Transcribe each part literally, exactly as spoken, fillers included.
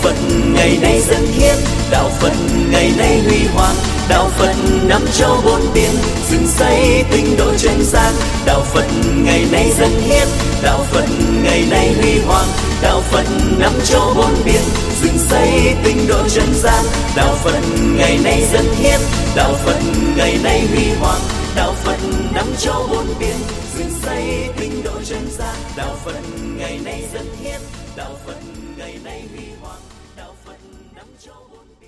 Phật ngày nay dân hiến, đạo Phật ngày nay huy hoàng, đạo Phật năm châu bốn biển, dựng xây tinh độ chân gian. Đạo Phật ngày nay dân hiến, đạo Phật ngày nay huy hoàng, đạo Phật năm châu bốn biển, dựng xây tinh độ chân gian. Đạo Phật ngày nay dân hiến, đạo Phật ngày nay huy hoàng, đạo Phật năm châu bốn biển, dựng xây tinh độ chân gian. Đạo Phật ngày nay dân hiến, đạo Phật ngày nay huy hoàng, đạo Phật năm châu bốn biển.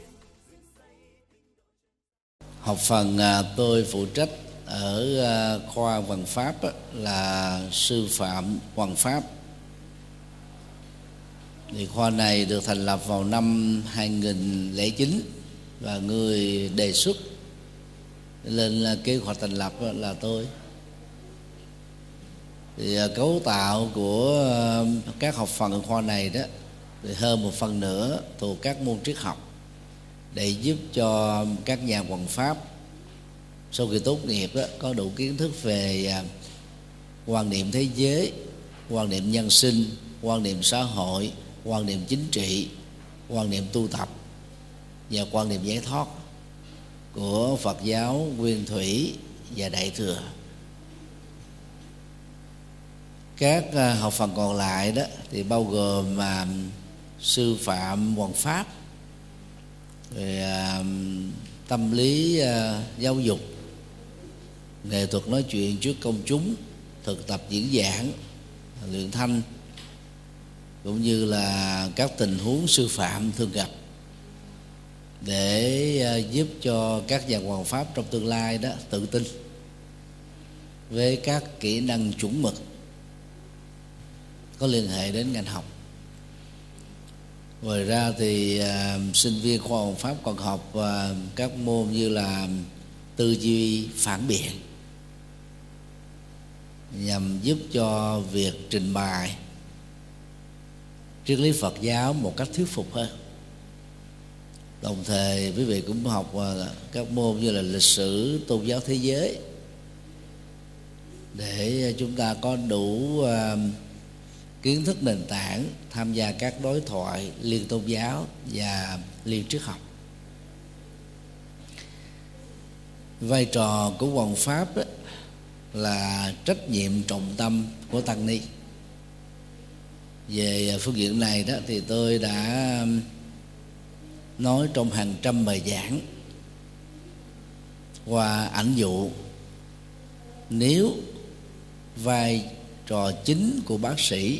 Học phần tôi phụ trách ở khoa Văn Pháp là sư phạm Văn Pháp. Thì khoa này được thành lập vào năm hai nghìn không trăm lẻ chín và người đề xuất lên kế hoạch thành lập là tôi. Thì cấu tạo của các học phần ở khoa này đó thì hơn một phần nữa thuộc các môn triết học, để giúp cho các nhà Hoằng Pháp sau khi tốt nghiệp đó có đủ kiến thức về quan niệm thế giới, quan niệm nhân sinh, quan niệm xã hội, quan niệm chính trị, quan niệm tu tập và quan niệm giải thoát của Phật giáo Nguyên Thủy và Đại Thừa. Các học phần còn lại đó thì bao gồm mà sư phạm Hoằng Pháp, về uh, tâm lý uh, giáo dục, nghệ thuật nói chuyện trước công chúng, thực tập diễn giảng, luyện thanh, cũng như là các tình huống sư phạm thường gặp, để uh, giúp cho các nhà Hoằng Pháp trong tương lai đó tự tin với các kỹ năng chuẩn mực có liên hệ đến ngành học. Ngoài ra thì uh, sinh viên khoa Hoằng Pháp còn học uh, các môn như là tư duy phản biện, nhằm giúp cho việc trình bày triết lý Phật giáo một cách thuyết phục hơn. Đồng thời quý vị cũng học uh, các môn như là lịch sử tôn giáo thế giới, để chúng ta có đủ uh, kiến thức nền tảng tham gia các đối thoại liên tôn giáo và liên triết học. Vai trò của Hoằng Pháp đó là trách nhiệm trọng tâm của tăng ni. Về phương diện này đó thì tôi đã nói trong hàng trăm bài giảng qua ảnh dụ, nếu vai trò chính của bác sĩ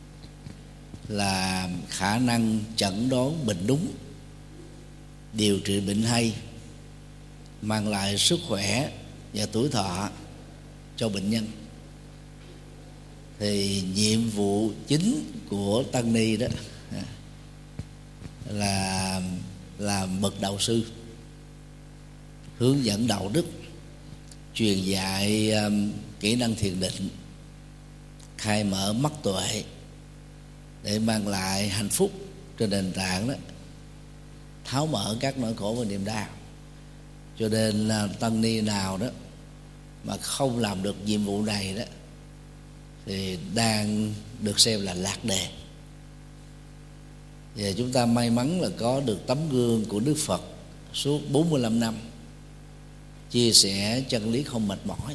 là khả năng chẩn đoán bệnh đúng, điều trị bệnh hay, mang lại sức khỏe và tuổi thọ cho bệnh nhân, thì nhiệm vụ chính của tăng ni đó là là bậc đạo sư, hướng dẫn đạo đức, truyền dạy um, kỹ năng thiền định, khai mở mắt tuệ để mang lại hạnh phúc trên nền tảng đó tháo mở các nỗi khổ và niềm đau. Cho nên tăng ni nào đó mà không làm được nhiệm vụ này đó thì đang được xem là lạc đề. Và chúng ta may mắn là có được tấm gương của Đức Phật suốt bốn mươi lăm năm chia sẻ chân lý không mệt mỏi.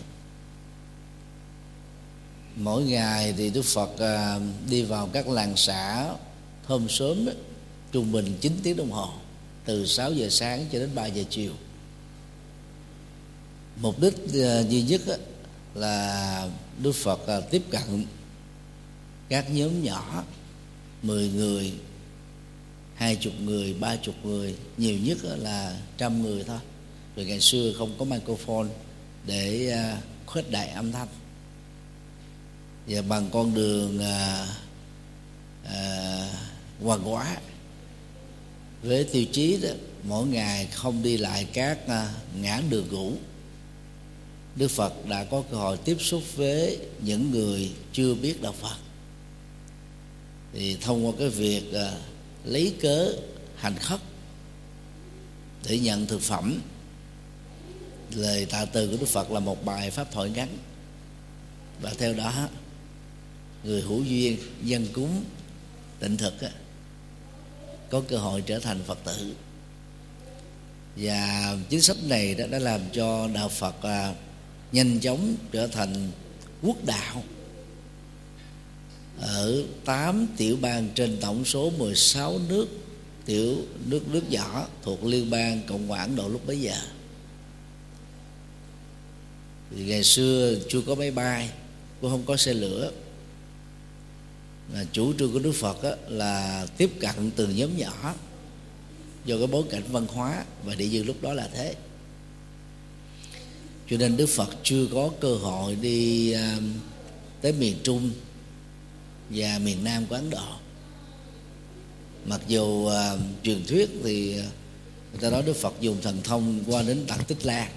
Mỗi ngày thì Đức Phật đi vào các làng xã hôm sớm đó, trung bình chín tiếng đồng hồ, từ sáu giờ sáng cho đến ba giờ chiều. Mục đích duy nhất là Đức Phật tiếp cận các nhóm nhỏ, mười người, hai chục người, ba chục người, nhiều nhất là trăm người thôi. Vì ngày xưa không có microphone để khuếch đại âm thanh, và bằng con đường à, à, hoàng hóa với tiêu chí đó, mỗi ngày không đi lại các à, ngã đường cũ. Đức Phật đã có cơ hội tiếp xúc với những người chưa biết đạo Phật, thì thông qua cái việc à, lấy cớ hành khất để nhận thực phẩm, lời tạ từ của Đức Phật là một bài pháp thoại ngắn, và theo đó người hữu duyên dân cúng tịnh thực á, có cơ hội trở thành Phật tử. Và chính sách này đã, đã làm cho đạo Phật à, nhanh chóng trở thành quốc đạo ở tám tiểu bang trên tổng số mười sáu nước tiểu nước nước nhỏ thuộc Liên bang Cộng hòa Ấn Độ lúc bấy giờ. Thì ngày xưa chưa có máy bay, cũng không có xe lửa. Mà chủ trương của Đức Phật á, là tiếp cận từ nhóm nhỏ do cái bối cảnh văn hóa và địa dư lúc đó là thế. Cho nên Đức Phật chưa có cơ hội đi uh, tới miền Trung và miền Nam của Ấn Độ. Mặc dù uh, truyền thuyết thì người ta nói Đức Phật dùng thần thông qua đến tận Tích Lan,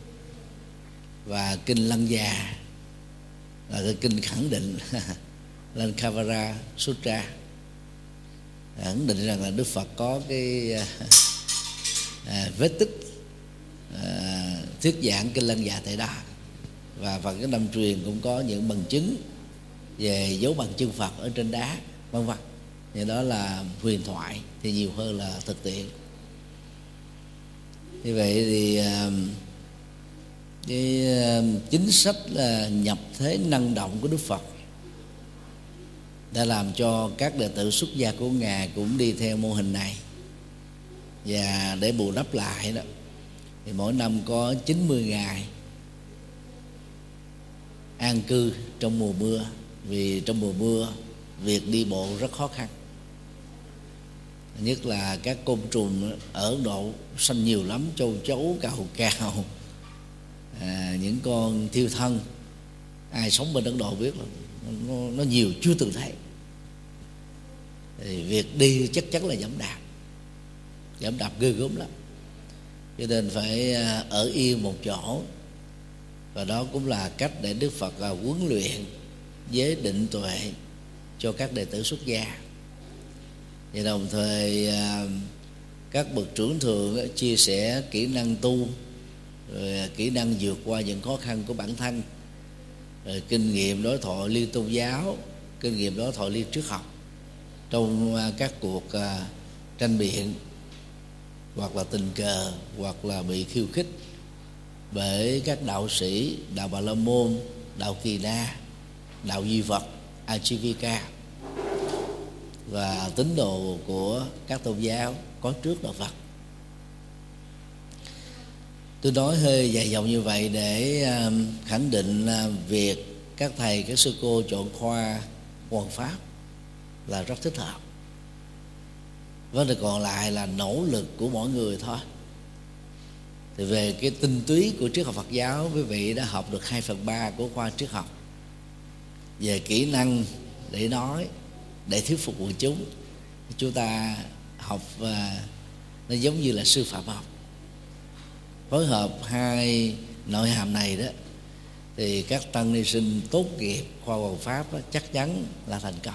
và kinh Lăng Già là cái kinh khẳng định Lankavara Sutra khẳng định rằng là Đức Phật có cái à, vết tích à, thuyết giảng kinh Lăng Già tại đó. Và Phật cái năm truyền cũng có những bằng chứng về dấu bằng chân Phật ở trên đá, vân vân. Thì đó là huyền thoại thì nhiều hơn là thực tiễn. Như vậy thì à, cái chính sách là nhập thế năng động của Đức Phật đã làm cho các đệ tử xuất gia của Ngài cũng đi theo mô hình này. Và để bù đắp lại đó, thì mỗi năm có chín mươi ngày an cư trong mùa mưa. Vì trong mùa mưa việc đi bộ rất khó khăn, nhất là các côn trùng ở Ấn Độ sanh nhiều lắm, châu chấu, cào cào, à, những con thiêu thân. Ai sống bên Ấn Độ biết là nó, nó nhiều chưa từng thấy. Thì việc đi chắc chắn là giảm đạp, giảm đạp ghê gớm lắm, cho nên phải ở yên một chỗ. Và đó cũng là cách để Đức Phật huấn luyện giới định tuệ cho các đệ tử xuất gia. Và đồng thời các bậc trưởng thượng chia sẻ kỹ năng tu, rồi kỹ năng vượt qua những khó khăn của bản thân, rồi kinh nghiệm đối thoại liên tôn giáo, kinh nghiệm đối thoại liên triết học trong các cuộc tranh biện, hoặc là tình cờ, hoặc là bị khiêu khích bởi các đạo sĩ đạo Bà La Môn, đạo Kỳ Na, đạo Duy Vật, Ajivika và tín đồ của các tôn giáo có trước đạo Phật. Tôi nói hơi dài dòng như vậy để khẳng định việc các thầy, các sư cô chọn khoa Hoằng Pháp là rất thích hợp. Vấn đề còn lại là nỗ lực của mỗi người thôi. Thì về cái tinh túy của triết học Phật giáo, quý vị đã học được hai phần ba của khoa triết học. Về kỹ năng để nói, để thuyết phục quần chúng, chúng ta học và nó giống như là sư phạm học. Phối hợp hai nội hàm này đó, thì các tăng ni sinh tốt nghiệp khoa Hoằng Pháp đó, chắc chắn là thành công.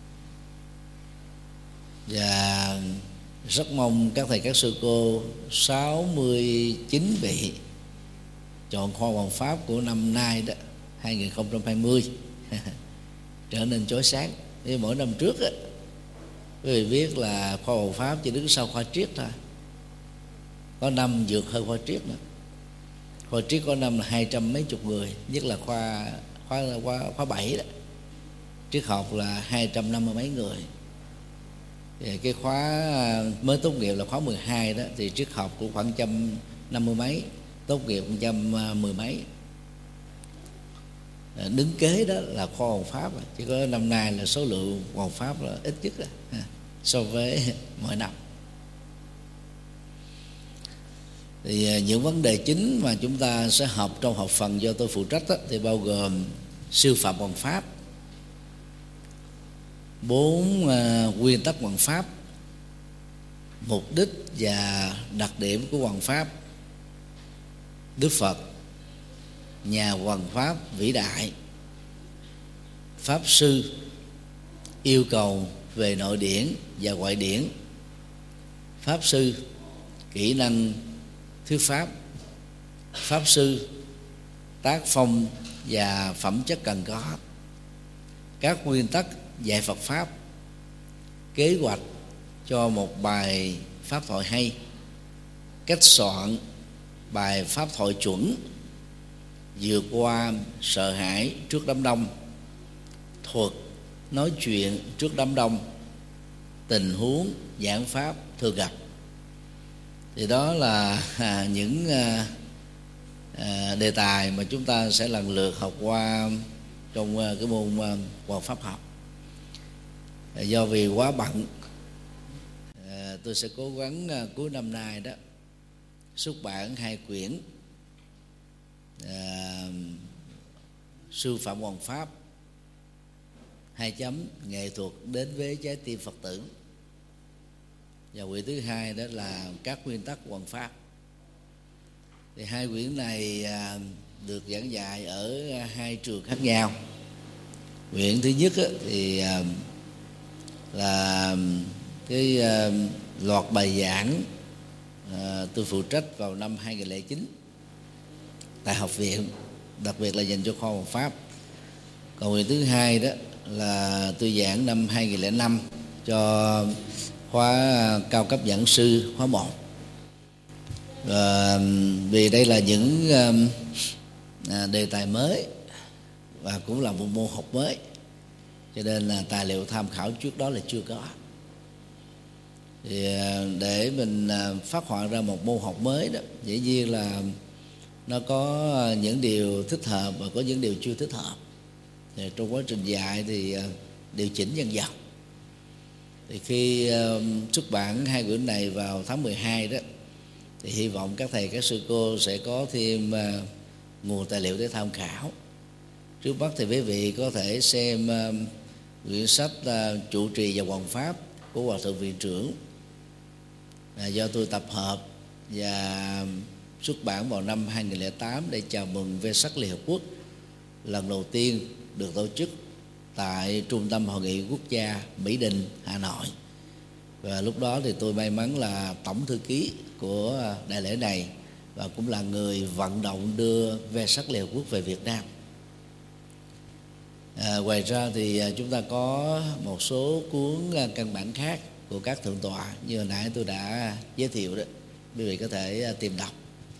Và rất mong các thầy, các sư cô sáu mươi chín vị chọn khoa Hoằng Pháp của năm nay đó, hai không hai không trở nên chói sáng. Vì mỗi năm trước á, quý vị biết là khoa Hoằng Pháp chỉ đứng sau khoa triết thôi, có năm vượt hơn khoa triết nữa. Khoa triết có năm là hai trăm mấy chục người, nhất là khoa khoa khoa, khoa bảy đó, triết học là hai trăm năm mươi mấy người. Thì cái khóa mới tốt nghiệp là khóa mười hai đó, thì triết học cũng khoảng trăm năm mươi mấy, tốt nghiệp trăm mười mấy. Đứng kế đó là khoa Hoằng Pháp, chỉ có năm nay là số lượng Hoằng Pháp là ít nhất đó, so với mọi năm. Thì những vấn đề chính mà chúng ta sẽ học trong học phần do tôi phụ trách đó, thì bao gồm sư phạm Hoằng Pháp, bốn uh, nguyên tắc Hoằng Pháp, mục đích và đặc điểm của Hoằng Pháp, Đức Phật, nhà Hoằng Pháp vĩ đại, Pháp sư, yêu cầu về nội điển và ngoại điển, Pháp sư, kỹ năng thuyết pháp, Pháp sư, tác phong và phẩm chất cần có, các nguyên tắc dạy Phật Pháp, kế hoạch cho một bài pháp thoại hay, cách soạn bài pháp thoại chuẩn, vượt qua sợ hãi trước đám đông, thuật nói chuyện trước đám đông, tình huống giảng pháp thường gặp. Thì đó là à, những à, à, đề tài mà chúng ta sẽ lần lượt học qua trong à, cái môn à, Hoàng pháp học. À, do vì quá bận, à, tôi sẽ cố gắng à, cuối năm nay đó xuất bản hai quyển à, sư phạm Hoàng pháp hai chấm nghệ thuật đến với trái tim Phật tử, và quyển thứ hai đó là các nguyên tắc Hoàng pháp. Thì hai quyển này à, được giảng dạy ở hai trường khác nhau. Quyển thứ nhất á, thì à, là cái à, loạt bài giảng à, tôi phụ trách vào năm hai nghìn lẻ chín tại học viện, đặc biệt là dành cho khoa Hoàng pháp. Còn quyển thứ hai đó là tôi giảng năm hai nghìn lẻ năm cho khóa cao cấp giảng sư khóa một. Và vì đây là những à, đề tài mới và cũng là một môn học mới, cho nên là tài liệu tham khảo trước đó là chưa có. Thì để mình phát họa ra một môn học mới đó, dĩ nhiên là nó có những điều thích hợp và có những điều chưa thích hợp. Thì trong quá trình dạy thì điều chỉnh dần dần. Thì khi xuất bản hai quyển này vào tháng mười hai đó, thì hy vọng các thầy các sư cô sẽ có thêm nguồn tài liệu để tham khảo. Trước mắt thì quý vị có thể xem quyển sách Trụ trì và Hoàng pháp của Hòa thượng Viện trưởng, là do tôi tập hợp và xuất bản vào năm hai nghìn lẻ tám để chào mừng Vesak Liên Hợp Quốc lần đầu tiên được tổ chức tại Trung tâm Hội nghị Quốc gia Mỹ Đình, Hà Nội. Và lúc đó thì tôi may mắn là tổng thư ký của đại lễ này và cũng là người vận động đưa Vesak Liên Hợp Quốc về Việt Nam. À, ngoài ra thì chúng ta có một số cuốn căn bản khác của các thượng tọa như hồi nãy tôi đã giới thiệu đó, quý vị có thể tìm đọc.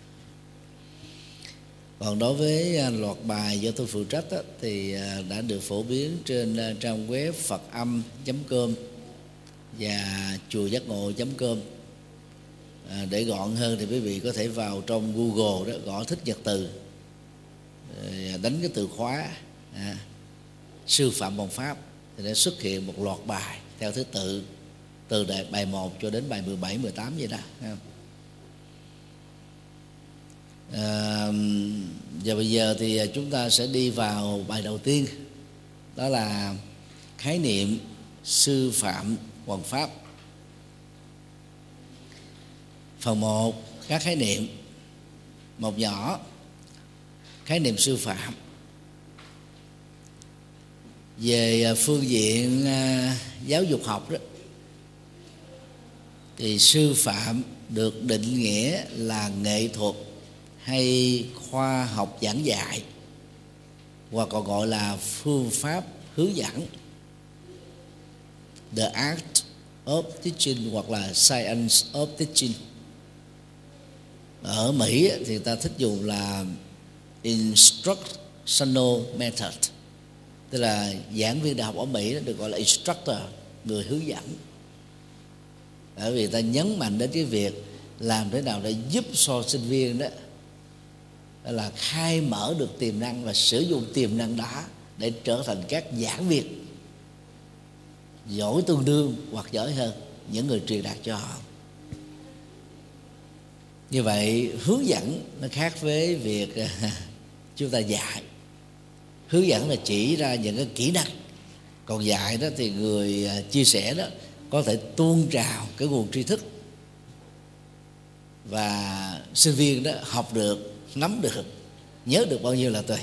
Còn đối với loạt bài do tôi phụ trách đó, thì đã được phổ biến trên trang web phật âm chấm com và chùa giác ngộ chấm com. À, để gọn hơn thì quý vị có thể vào trong Google đó, gõ thích nhật từ, đánh cái từ khóa à, sư phạm Hoàng pháp, thì sẽ xuất hiện một loạt bài theo thứ tự từ bài một cho đến bài mười bảy, mười tám vậy đó. À, và bây giờ thì chúng ta sẽ đi vào bài đầu tiên, đó là khái niệm sư phạm Hoàng pháp. Phần một, các khái niệm. Một nhỏ, khái niệm sư phạm. Về phương diện giáo dục học đó, thì sư phạm được định nghĩa là nghệ thuật hay khoa học giảng dạy, hoặc còn gọi là phương pháp hướng dẫn, the art of teaching hoặc là science of teaching. Ở Mỹ thì người ta thích dùng là instructional method, tức là giảng viên đại học ở Mỹ đó được gọi là instructor, người hướng dẫn. Bởi vì ta nhấn mạnh đến cái việc làm thế nào để giúp cho sinh viên đó là khai mở được tiềm năng và sử dụng tiềm năng đó để trở thành các giảng viên giỏi tương đương hoặc giỏi hơn những người truyền đạt cho họ. Như vậy hướng dẫn nó khác với việc chúng ta dạy. Hướng dẫn là chỉ ra những cái kỹ năng, còn dạy đó thì người chia sẻ đó có thể tuôn trào cái nguồn tri thức, và sinh viên đó học được, nắm được, nhớ được bao nhiêu là tùy.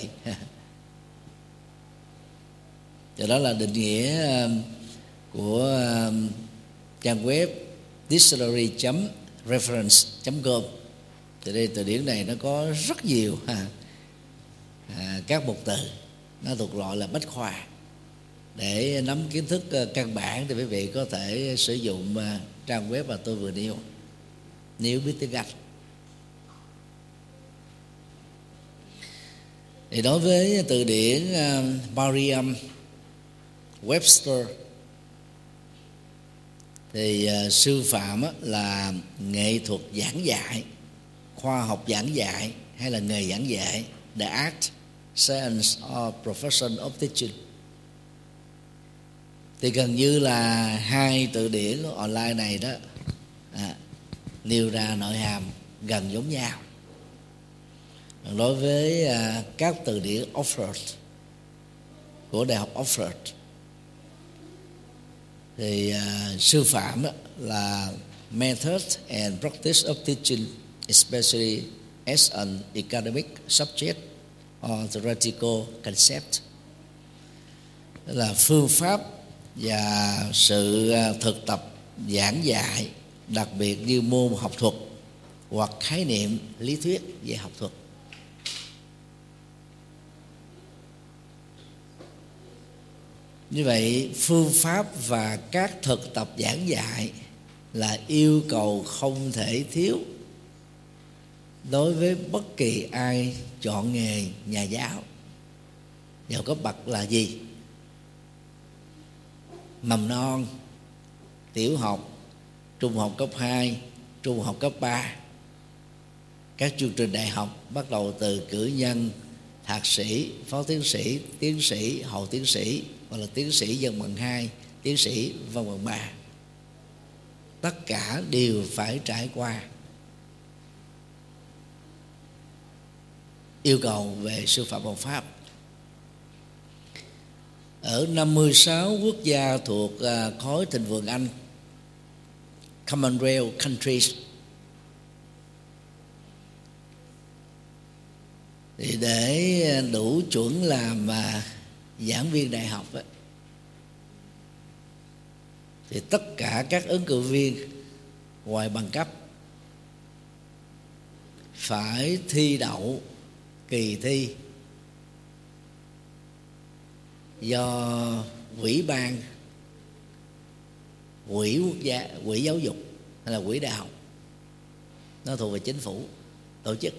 Thì đó là định nghĩa của trang web dictionary chấm reference chấm com. Từ đây từ điển này nó có rất nhiều ha, à, các mục từ nó thuộc loại là bách khoa. Để nắm kiến thức căn bản thì quý vị có thể sử dụng trang web mà tôi vừa nêu nếu biết tiếng Anh. Thì đối với từ điển uh, Merriam Webster thì uh, sư phạm á, là nghệ thuật giảng dạy, khoa học giảng dạy hay là nghề giảng dạy, the art, science or profession of teaching. Thì gần như là hai từ điển online này đó à, nêu ra nội hàm gần giống nhau. Đối với à, các từ điển Oxford của đại học Oxford thì uh, sư phạm đó là method and practice of teaching, especially as an academic subject or theoretical concept, là phương pháp và sự uh, thực tập giảng dạy, đặc biệt như môn học thuật hoặc khái niệm lý thuyết về học thuật. Như vậy, phương pháp và các thực tập giảng dạy là yêu cầu không thể thiếu đối với bất kỳ ai chọn nghề nhà giáo, dầu có bậc là gì: mầm non, tiểu học, trung học cấp hai, trung học cấp ba, các chương trình đại học bắt đầu từ cử nhân, thạc sĩ, phó tiến sĩ, tiến sĩ, hậu tiến sĩ, hoặc là tiến sĩ dân bằng hai, tiến sĩ văn bằng ba. Tất cả đều phải trải qua yêu cầu về sư phạm học pháp. Ở năm mươi sáu quốc gia thuộc khối thịnh vượng Anh, Commonwealth countries, thì để đủ chuẩn làm mà giảng viên đại học ấy, thì tất cả các ứng cử viên ngoài bằng cấp phải thi đậu kỳ thi do quỹ ban, quỹ quốc gia, quỹ giáo dục hay là quỹ đại học, nó thuộc về chính phủ tổ chức.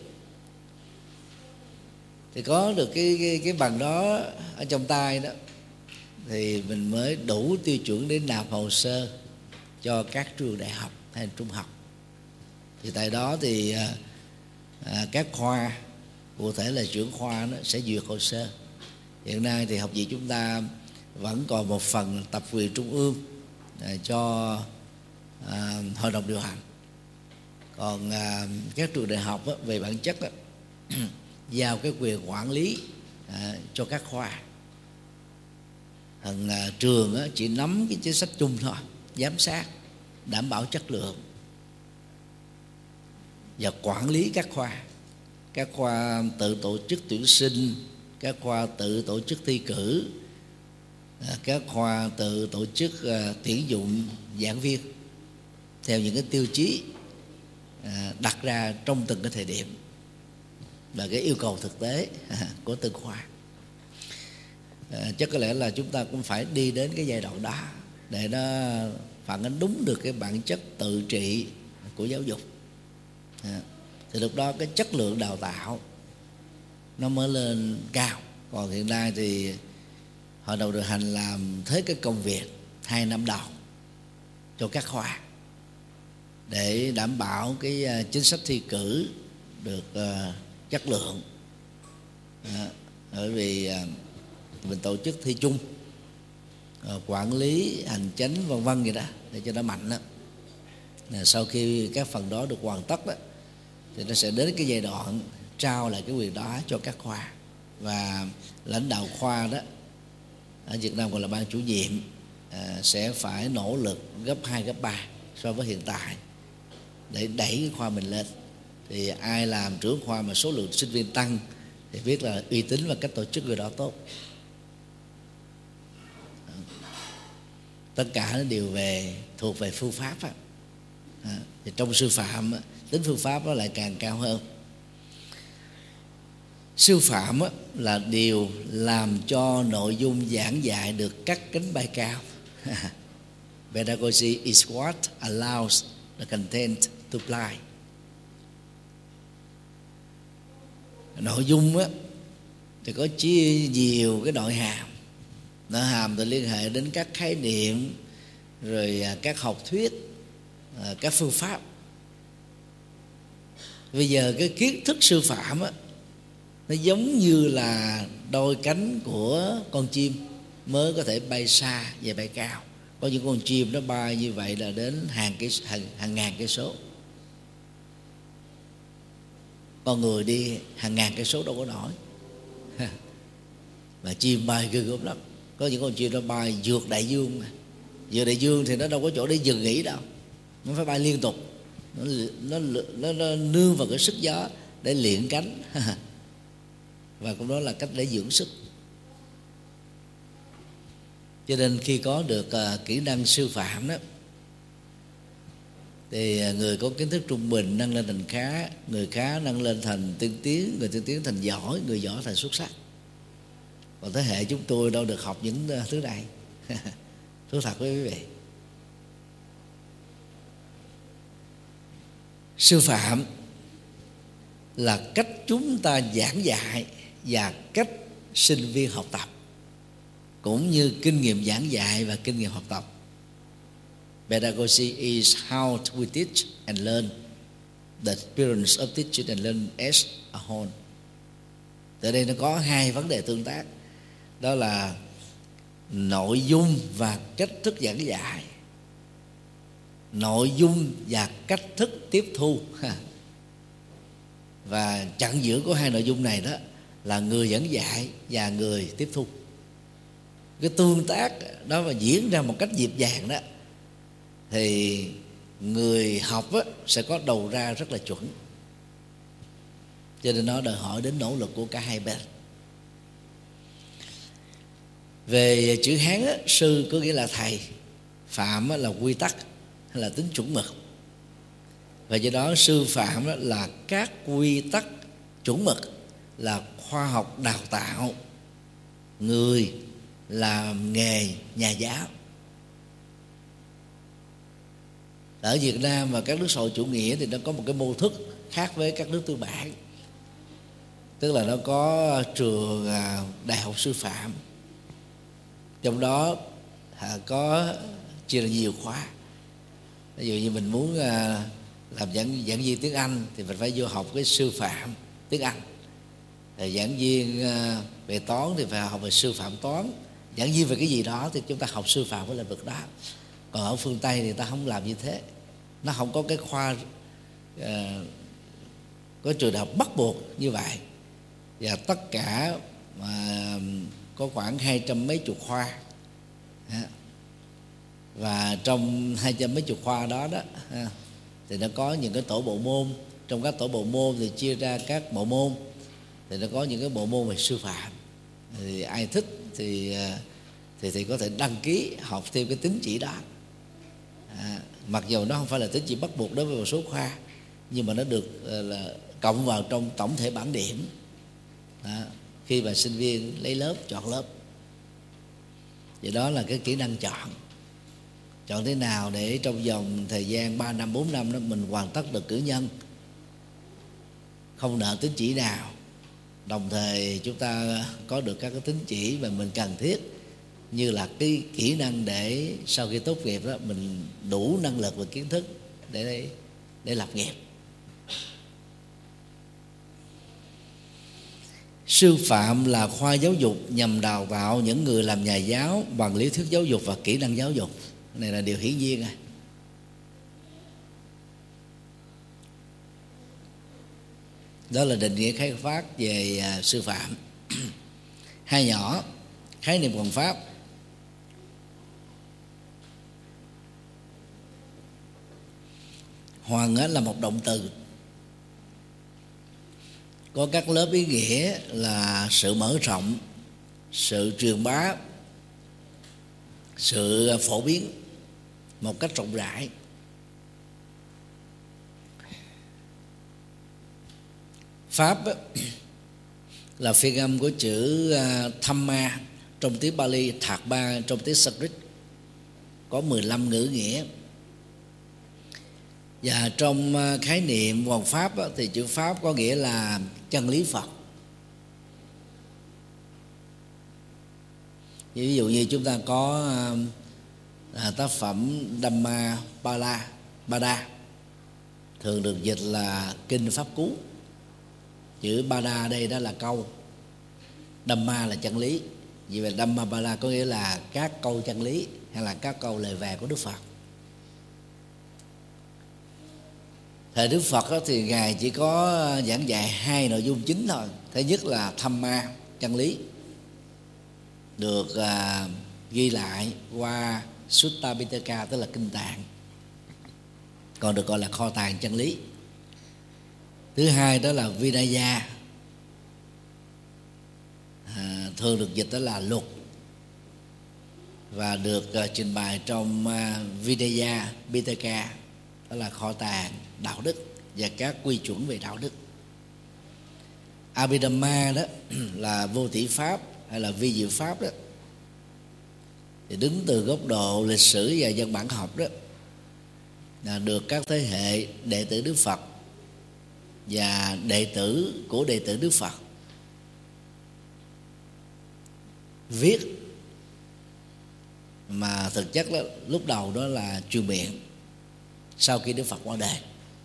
Thì có được cái, cái, cái bằng đó ở trong tay đó thì mình mới đủ tiêu chuẩn để nộp hồ sơ cho các trường đại học hay trung học. Thì tại đó thì à, à, các khoa, cụ thể là trưởng khoa nó sẽ duyệt hồ sơ. Hiện nay thì học viện chúng ta vẫn còn một phần tập quyền trung ương à, cho à, hội đồng điều hành. Còn à, các trường đại học á, về bản chất á, giao cái quyền quản lý à, cho các khoa. Thằng à, trường á, chỉ nắm cái chính sách chung thôi, giám sát, đảm bảo chất lượng và quản lý các khoa. Các khoa tự tổ chức tuyển sinh, các khoa tự tổ chức thi cử, à, các khoa tự tổ chức à, tuyển dụng giảng viên theo những cái tiêu chí à, đặt ra trong từng cái thời điểm và cái yêu cầu thực tế của từng khoa. À, chắc có lẽ là chúng ta cũng phải đi đến cái giai đoạn đó để nó phản ánh đúng được cái bản chất tự trị của giáo dục. À, thì lúc đó cái chất lượng đào tạo nó mới lên cao. Còn hiện nay thì hội đồng điều hành làm thế cái công việc hai năm đầu cho các khoa để đảm bảo cái chính sách thi cử được uh, chất lượng. À, bởi vì uh, mình tổ chức thi chung, uh, quản lý hành chánh vân vân vậy đó để cho nó mạnh đó. À, sau khi các phần đó được hoàn tất đó thì nó sẽ đến cái giai đoạn trao lại cái quyền đó cho các khoa, và lãnh đạo khoa đó ở Việt Nam gọi là ban chủ nhiệm à, sẽ phải nỗ lực gấp hai gấp ba so với hiện tại để đẩy cái khoa mình lên. Thì ai làm trưởng khoa mà số lượng sinh viên tăng thì biết là uy tín và cách tổ chức người đó tốt. Tất cả nó đều về thuộc về phương pháp á. À, thì trong sư phạm tính phương pháp nó lại càng cao hơn. Sư phạm á, là điều làm cho nội dung giảng dạy được cắt cánh bay cao. Pedagogy is what allows the content to apply. Nội dung á thì có chia nhiều cái nội hàm. Nội hàm thì liên hệ đến các khái niệm, rồi các học thuyết, các phương pháp. Bây giờ cái kiến thức sư phạm á, nó giống như là đôi cánh của con chim mới có thể bay xa và bay cao. Có những con chim nó bay như vậy là đến hàng cây, hàng, hàng ngàn cây số. Con người đi hàng ngàn cây số đâu có nổi. Mà chim bay ghê gớm lắm. Có những con chim nó bay vượt đại dương mà. Vượt đại dương thì nó đâu có chỗ để dừng nghỉ đâu, nó phải bay liên tục. Nó, nó, nó, nó nương vào cái sức gió để luyện cánh. Và cũng đó là cách để dưỡng sức. Cho nên khi có được uh, kỹ năng sư phạm đó, thì người có kiến thức trung bình nâng lên thành khá, người khá nâng lên thành tiên tiến, người tiên tiến thành giỏi, người giỏi thành xuất sắc. Còn thế hệ chúng tôi đâu được học những uh, thứ này. Thú thật với quý vị, sư phạm là cách chúng ta giảng dạy và cách sinh viên học tập, cũng như kinh nghiệm giảng dạy và kinh nghiệm học tập. Pedagogy is how we teach and learn. The experience of teaching and learning as a whole. Tại đây nó có hai vấn đề tương tác, đó là nội dung và cách thức giảng dạy, nội dung và cách thức tiếp thu. Và chặng giữa của hai nội dung này đó là người giảng dạy và người tiếp thu. Cái tương tác đó mà diễn ra một cách nhịp nhàng đó, thì người học á, sẽ có đầu ra rất là chuẩn. Cho nên nó đòi hỏi đến nỗ lực của cả hai bên. Về chữ Hán á, sư có nghĩa là thầy, phạm á, là quy tắc hay là tính chuẩn mực. Và do đó sư phạm á, là các quy tắc chuẩn mực, là khoa học đào tạo người làm nghề nhà giáo. Ở Việt Nam và các nước xã hội chủ nghĩa thì nó có một cái mô thức khác với các nước tư bản. Tức là nó có trường đại học sư phạm, trong đó có chia ra nhiều khóa. Ví dụ như mình muốn làm giảng, giảng viên tiếng Anh thì mình phải vô học cái sư phạm tiếng Anh. Rồi giảng viên về toán thì phải học về sư phạm toán. Giảng viên về cái gì đó thì chúng ta học sư phạm cái lĩnh vực đó. Còn ở phương Tây thì người ta không làm như thế. Nó không có cái khoa uh, có trường đại học bắt buộc như vậy. Và tất cả uh, có khoảng hai trăm mấy chục khoa. Và trong hai trăm mấy chục khoa đó đó uh, thì nó có những cái tổ bộ môn. Trong các tổ bộ môn thì chia ra các bộ môn. Thì nó có những cái bộ môn về sư phạm. Thì ai thích thì thì thì có thể đăng ký học theo cái tín chỉ đó. À, mặc dù nó không phải là tín chỉ bắt buộc đối với một số khoa, nhưng mà nó được là cộng vào trong tổng thể bảng điểm à, khi mà sinh viên lấy lớp, chọn lớp. Vậy đó là cái kỹ năng chọn. Chọn thế nào để trong vòng thời gian ba năm, bốn năm đó mình hoàn tất được cử nhân, không nợ tín chỉ nào. Đồng thời chúng ta có được các cái tín chỉ mà mình cần thiết, như là cái kỹ năng để sau khi tốt nghiệp đó mình đủ năng lực và kiến thức để để lập nghiệp. Sư phạm là khoa giáo dục nhằm đào tạo những người làm nhà giáo bằng lý thuyết giáo dục và kỹ năng giáo dục. Cái này là điều hiển nhiên à. Đó là định nghĩa khái quát về uh, sư phạm. Hai nhỏ, khái niệm hoàn pháp. Hoàn là một động từ, có các lớp ý nghĩa là sự mở rộng, sự truyền bá, sự phổ biến một cách rộng rãi. Pháp là phiên âm của chữ Dhamma trong tiếng Pali, Thạc Ba trong tiếng Sanskrit. có mười lăm ngữ nghĩa. Và trong khái niệm hoàn pháp thì chữ pháp có nghĩa là chân lý Phật. Ví dụ như chúng ta có à, tác phẩm Dhamma Pada, Pada thường được dịch là kinh pháp cú. Chữ Pada đây đó là câu, Dhamma là chân lý. Vì vậy Dhamma Pada có nghĩa là các câu chân lý hay là các câu lời về của Đức Phật. Thời Đức Phật đó thì Ngài chỉ có giảng dạy hai nội dung chính thôi. Thứ nhất là Dhamma, chân lý, được à, ghi lại qua Sutta Pitaka, tức là kinh tạng, còn được gọi là kho tàng chân lý. Thứ hai đó là Vinaya, à, thường được dịch đó là luật, và được uh, trình bày trong uh, Vinaya Pitaka, đó là kho tàng đạo đức và các quy chuẩn về đạo đức. Abhidhamma đó là vô tỷ pháp hay là vi diệu pháp đó, thì đứng từ góc độ lịch sử và dân bản học đó, là được các thế hệ đệ tử Đức Phật và đệ tử của đệ tử Đức Phật viết, mà thực chất đó, lúc đầu đó là truyền miệng sau khi Đức Phật qua đời.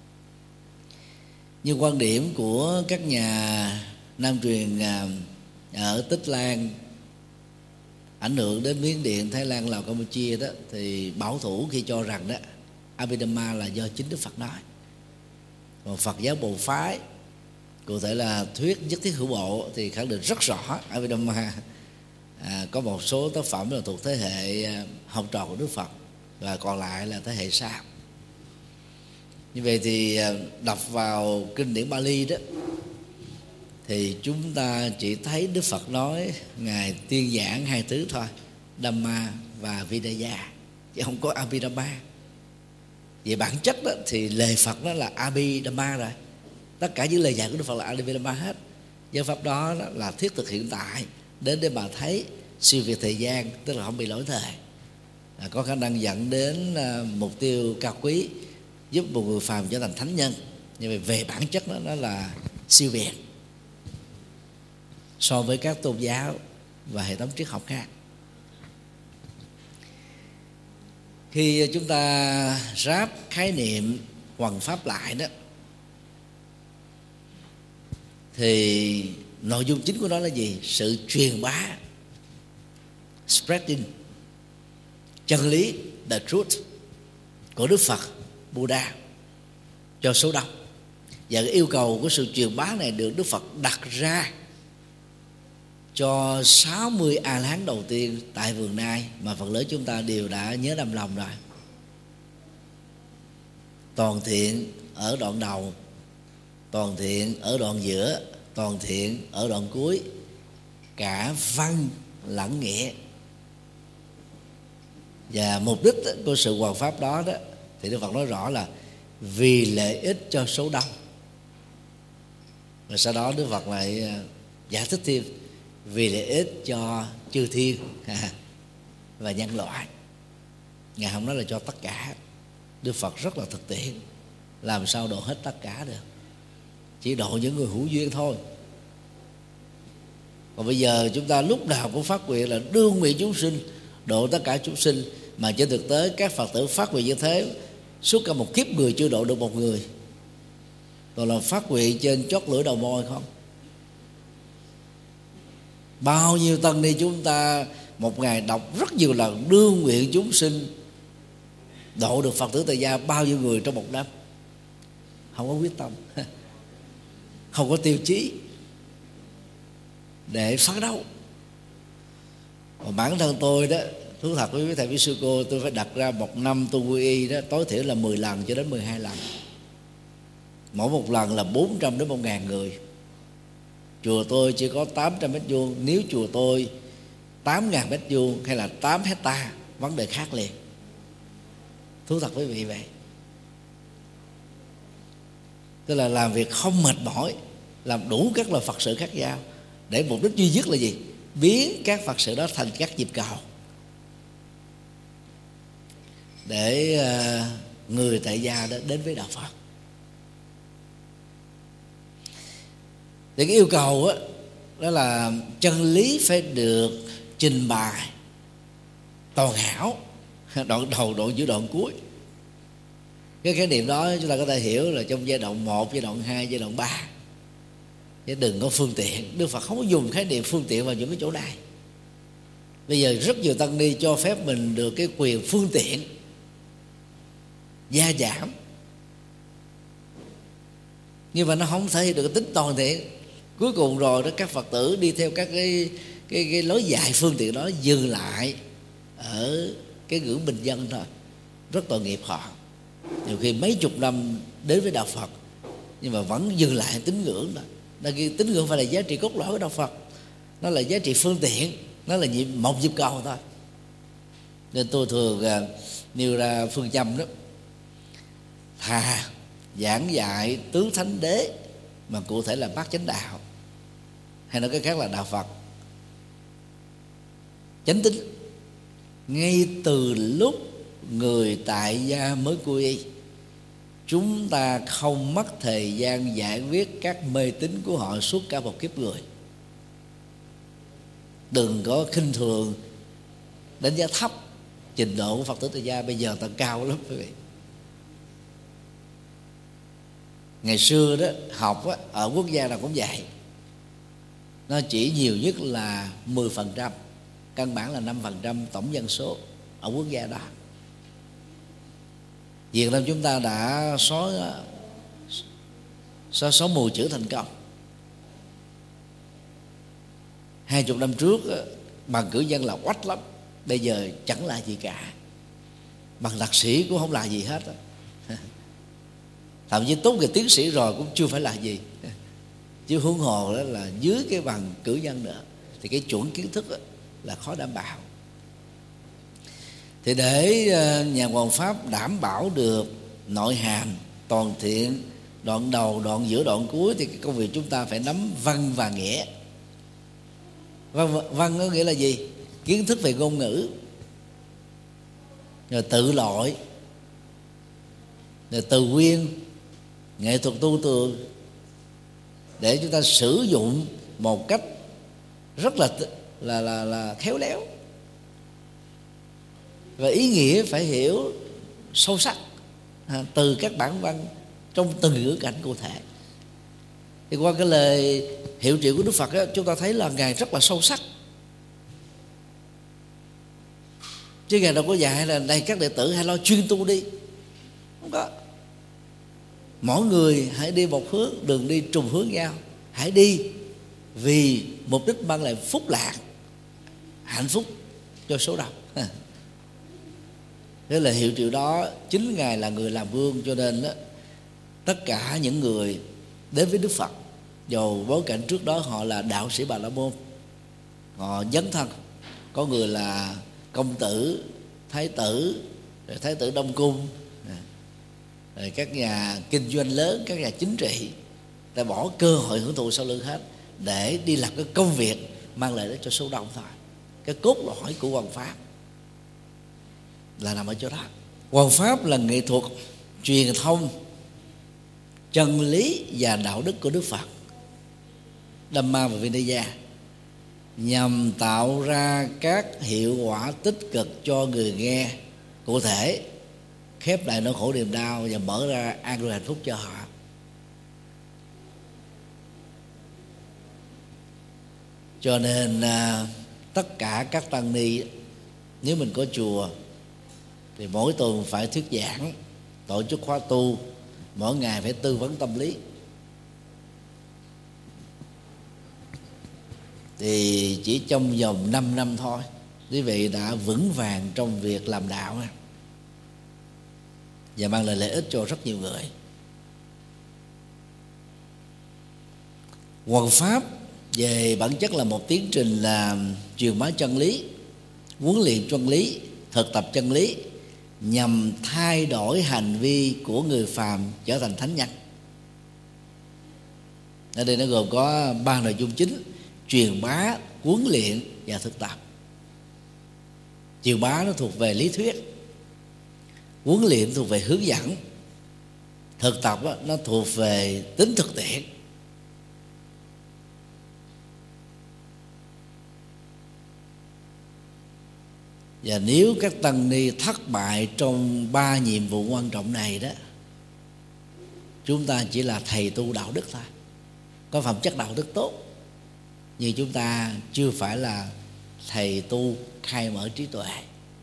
Nhưng quan điểm của các nhà Nam truyền ở Tích Lan ảnh hưởng đến Miến Điện, Thái Lan, Lào, Campuchia đó, thì bảo thủ khi cho rằng đó Abhidhamma là do chính Đức Phật nói. Còn Phật giáo Bồ Phái, cụ thể là thuyết nhất thiết hữu bộ, thì khẳng định rất rõ Abhidhamma à, có một số tác phẩm là thuộc thế hệ học trò của Đức Phật, và còn lại là thế hệ sau. Như vậy thì đọc vào kinh điển Bali đó, thì chúng ta chỉ thấy Đức Phật nói Ngài tuyên giảng hai thứ thôi, Dhamma và Vinaya, chứ không có Abhidhamma. Về bản chất đó, thì lời Phật đó là Abhidhamma rồi. Tất cả những lời dạy của Đức Phật là Abhidhamma hết. Giáo pháp đó, đó là thiết thực hiện tại, đến để bà thấy siêu việt thời gian, tức là không bị lỗi thời, à, có khả năng dẫn đến uh, mục tiêu cao quý, giúp một người phàm trở thành thánh nhân. Như vậy về bản chất đó, nó là siêu việt so với các tôn giáo và hệ thống triết học khác. Khi chúng ta ráp khái niệm hoằng pháp lại đó, thì nội dung chính của nó là gì? Sự truyền bá, spreading chân lý, the truth của Đức Phật, Buddha cho số đông. Và cái yêu cầu của sự truyền bá này được Đức Phật đặt ra cho sáu mươi A-la-hán đầu tiên tại vườn Nai, mà phần lớn chúng ta đều đã nhớ đâm lòng rồi. Toàn thiện ở đoạn đầu, toàn thiện ở đoạn giữa, toàn thiện ở đoạn cuối, cả văn lẫn nghĩa. Và mục đích của sự hoằng pháp đó, đó thì Đức Phật nói rõ là vì lợi ích cho số đông. Và sau đó Đức Phật lại giải thích thêm vì lợi ích cho chư thiên và nhân loại. Ngài không nói là cho tất cả. Đức Phật rất là thực tiễn, làm sao độ hết tất cả được, chỉ độ những người hữu duyên thôi. Còn bây giờ chúng ta lúc nào cũng phát nguyện là đương nguyện chúng sinh, độ tất cả chúng sinh, mà trên thực tế các Phật tử phát nguyện như thế suốt cả một kiếp người chưa độ được một người, còn là phát nguyện trên chót lưỡi đầu môi không. Bao nhiêu tăng ni chúng ta một ngày đọc rất nhiều lần đương nguyện chúng sinh, độ được Phật tử tại gia bao nhiêu người trong một năm, không có quyết tâm, không có tiêu chí để phấn đấu. Còn bản thân tôi đó, thú thật với thầy với sư cô, tôi phải đặt ra một năm tu quy y đó tối thiểu là mười lần cho đến mười hai lần. Mỗi một lần là bốn trăm đến một ngàn người. Chùa tôi chỉ có tám trăm mét vuông, nếu chùa tôi tám ngàn mét vuông hay là tám hecta, vấn đề khác liền. Thú thật với vị vậy. Tức là làm việc không mệt mỏi, làm đủ các loại Phật sự khác nhau, để mục đích duy nhất là gì? Biến các Phật sự đó thành các nhịp cầu. để người tại gia đó đến với đạo Phật. Thì cái yêu cầu đó, đó là chân lý phải được trình bày toàn hảo, đoạn đầu, đoạn giữa, đoạn cuối. Cái khái niệm đó chúng ta có thể hiểu là trong giai đoạn một, giai đoạn hai, giai đoạn ba, chứ đừng có phương tiện. Đức Phật không có dùng khái niệm phương tiện vào những cái chỗ này. Bây giờ rất nhiều tăng ni cho phép mình được cái quyền phương tiện gia giảm, nhưng mà nó không thể hiện được cái tính toàn thiện. Cuối cùng rồi đó, các Phật tử đi theo các cái cái, cái lối dạy phương tiện đó dừng lại ở cái ngưỡng bình dân thôi, rất tội nghiệp họ. Nhiều khi mấy chục năm đến với đạo Phật nhưng mà vẫn dừng lại tín ngưỡng đó. Đó, cái tín ngưỡng phải là giá trị cốt lõi của đạo Phật, nó là giá trị phương tiện, nó là một nhịp cầu thôi. Nên tôi thường uh, nêu ra phương châm đó: thà giảng dạy tướng thánh đế mà cụ thể là bát chánh đạo, hay nói cái khác là đạo Phật chánh tín, ngay từ lúc người tại gia mới quy y, chúng ta không mất thời gian giải quyết các mê tín của họ suốt cả một kiếp người. Đừng có khinh thường, đánh giá thấp trình độ của Phật tử tại gia bây giờ ta cao lắm quý vị. Ngày xưa đó học á, ở quốc gia nào cũng vậy, nó chỉ nhiều nhất là mười phần trăm, căn bản là năm phần trăm tổng dân số ở quốc gia đó. Việt Nam chúng ta đã xóa xóa, xóa mù chữ thành công. Hai chục năm trước bằng cử nhân là oách lắm, bây giờ chẳng là gì cả. Bằng thạc sĩ cũng không là gì hết. Thậm chí tốt nghiệp tiến sĩ rồi cũng chưa phải là gì, chứ huống hồ đó là dưới cái bằng cử nhân nữa, thì cái chuẩn kiến thức là khó đảm bảo. Thì để nhà Hoàng Pháp đảm bảo được nội hàm toàn thiện, đoạn đầu, đoạn giữa, đoạn cuối, thì cái công việc chúng ta phải nắm văn và nghĩa. Văn, văn có nghĩa là gì? Kiến thức về ngôn ngữ, rồi tự loại, rồi từ nguyên, nghệ thuật tu tường, để chúng ta sử dụng một cách rất là là là, là khéo léo. Và ý nghĩa phải hiểu sâu sắc à, từ các bản văn trong từng ngữ cảnh cụ thể. Thì qua cái lời hiệu triệu của Đức Phật đó, chúng ta thấy là Ngài rất là sâu sắc. Chứ Ngài đâu có dạy là này các đệ tử hãy lo chuyên tu đi, không có. Mỗi người hãy đi một hướng, đừng đi trùng hướng nhau. Hãy đi vì mục đích mang lại phúc lạc, hạnh phúc cho số đông. Thế là hiệu triệu đó, chính Ngài là người làm gương, cho nên đó, tất cả những người đến với Đức Phật, dầu bối cảnh trước đó họ là đạo sĩ Bà La Môn, họ dấn thân. Có người là công tử, thái tử, rồi thái tử Đông Cung, rồi các nhà kinh doanh lớn, các nhà chính trị, ta bỏ cơ hội hưởng thụ sau lưng hết để đi làm cái công việc mang lại đó cho số đông thôi. Cái cốt lõi của Hoằng Pháp là nằm ở chỗ đó. Hoằng Pháp là nghệ thuật truyền thông chân lý và đạo đức của Đức Phật, Dhamma và Vinaya, nhằm tạo ra các hiệu quả tích cực cho người nghe, cụ thể khép lại nỗi khổ niềm đau và mở ra an vui hạnh phúc cho họ. Cho nên à, tất cả các tăng ni, nếu mình có chùa thì mỗi tuần phải thuyết giảng, tổ chức khóa tu, mỗi ngày phải tư vấn tâm lý. Thì chỉ trong vòng năm năm thôi, quý vị đã vững vàng trong việc làm đạo và mang lại lợi ích cho rất nhiều người. Hoằng Pháp về bản chất là một tiến trình là truyền bá chân lý, huấn luyện chân lý, thực tập chân lý, nhằm thay đổi hành vi của người phàm trở thành thánh nhân. Ở đây nó gồm có ba nội dung chính: truyền bá, huấn luyện và thực tập. Truyền bá nó thuộc về lý thuyết, huấn luyện thuộc về hướng dẫn, thực tập đó, nó thuộc về tính thực tiễn. Và nếu các tăng ni thất bại trong ba nhiệm vụ quan trọng này đó, chúng ta chỉ là thầy tu đạo đức thôi, có phẩm chất đạo đức tốt, nhưng chúng ta chưa phải là thầy tu khai mở trí tuệ.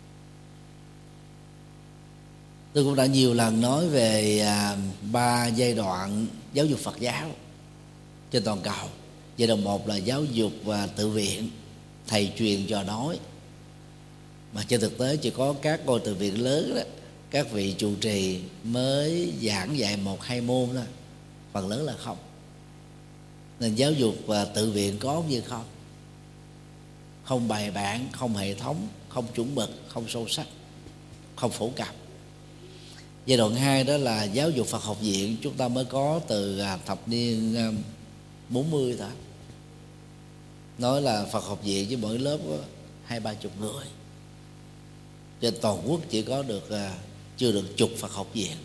Tôi cũng đã nhiều lần nói về à, ba giai đoạn giáo dục Phật giáo trên toàn cầu. Giai đoạn một là giáo dục và tự viện, thầy truyền trò nói, mà trên thực tế chỉ có các ngôi tự viện lớn đó, các vị trụ trì mới giảng dạy một hai môn thôi, phần lớn là không. Nên giáo dục và tự viện có như không, không bài bản, không hệ thống, không chuẩn mực, không sâu sắc, không phổ cập. Giai đoạn hai đó là giáo dục Phật học viện, chúng ta mới có từ thập niên bốn mươi thôi. Nói là Phật học viện với mỗi lớp có hai ba chục người, trên toàn quốc chỉ có được chưa được chục Phật học viện.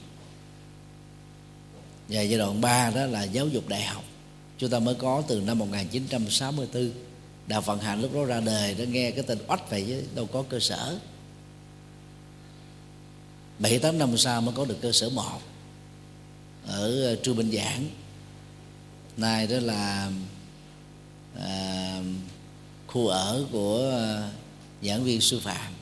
Và giai đoạn ba đó là giáo dục đại học, chúng ta mới có từ năm một nghìn chín trăm sáu mươi tư. Đạo Vận Hành lúc đó ra đời, nó nghe cái tên oách vậy chứ đâu có cơ sở. Bảy tám năm sau mới có được cơ sở một ở Trư Minh Giảng, nay đó là à, khu ở của giảng viên sư phạm.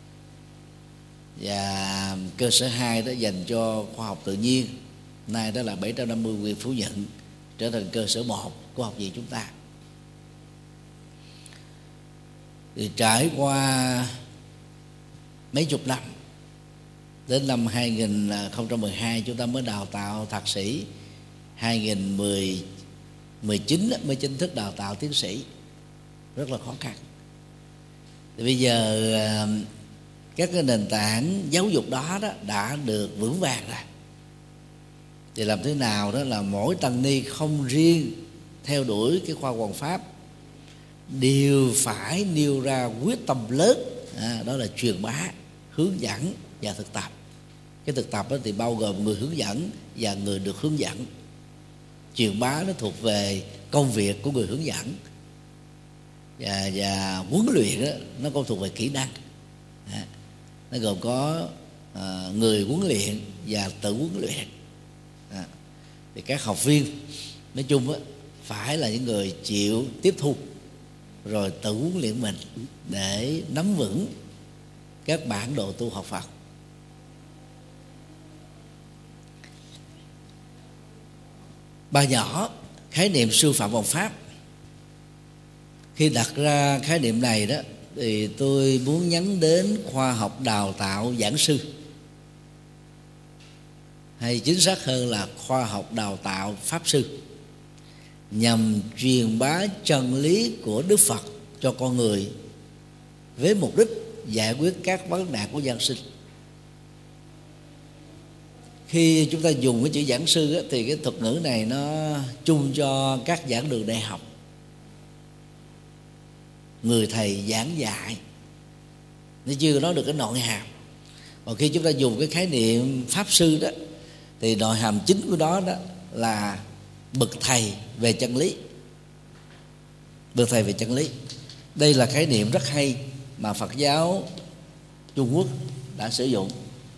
Và cơ sở hai đó dành cho khoa học tự nhiên, nay đó là bảy trăm năm mươi quyền phủ nhận, trở thành cơ sở một của học viện chúng ta. Thì trải qua mấy chục năm, đến năm hai nghìn không trăm mười hai chúng ta mới đào tạo thạc sĩ, hai nghìn mười chín mới chính thức đào tạo tiến sĩ, rất là khó khăn. Thì bây giờ các cái nền tảng giáo dục đó, đó đã được vững vàng rồi. Thì làm thế nào đó là mỗi tăng ni không riêng theo đuổi cái khoa hoàng pháp, đều phải nêu ra quyết tâm lớn, à, đó là truyền bá, hướng dẫn và thực tập. Cái thực tập đó thì bao gồm người hướng dẫn và người được hướng dẫn. Truyền bá nó thuộc về công việc của người hướng dẫn, và, và huấn luyện đó, nó cũng thuộc về kỹ năng. À, nó gồm có à, người huấn luyện và tự huấn luyện. À, thì các học viên nói chung đó, phải là những người chịu tiếp thu rồi tự huấn luyện mình để nắm vững các bản đồ tu học Phật. Ba nhỏ khái niệm sư phạm hoàng pháp. Khi đặt ra khái niệm này đó thì tôi muốn nhấn đến khoa học đào tạo giảng sư, hay chính xác hơn là khoa học đào tạo pháp sư, nhằm truyền bá chân lý của Đức Phật cho con người với mục đích giải quyết các vấn nạn của dân sinh. Khi chúng ta dùng cái chữ giảng sư á, thì cái thuật ngữ này nó chung cho các giảng đường đại học, người thầy giảng dạy, nó chưa nói được cái nội hàm. Và khi chúng ta dùng cái khái niệm pháp sư đó, thì nội hàm chính của đó đó là bậc thầy về chân lý. Bậc thầy về chân lý, đây là khái niệm rất hay mà Phật giáo Trung Quốc đã sử dụng.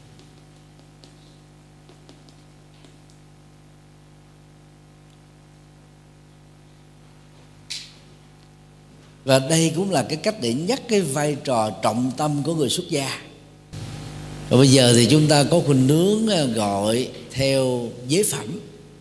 Và đây cũng là cái cách để nhắc cái vai trò trọng tâm của người xuất gia. Và bây giờ thì chúng ta có khuynh hướng gọi theo giới phẩm,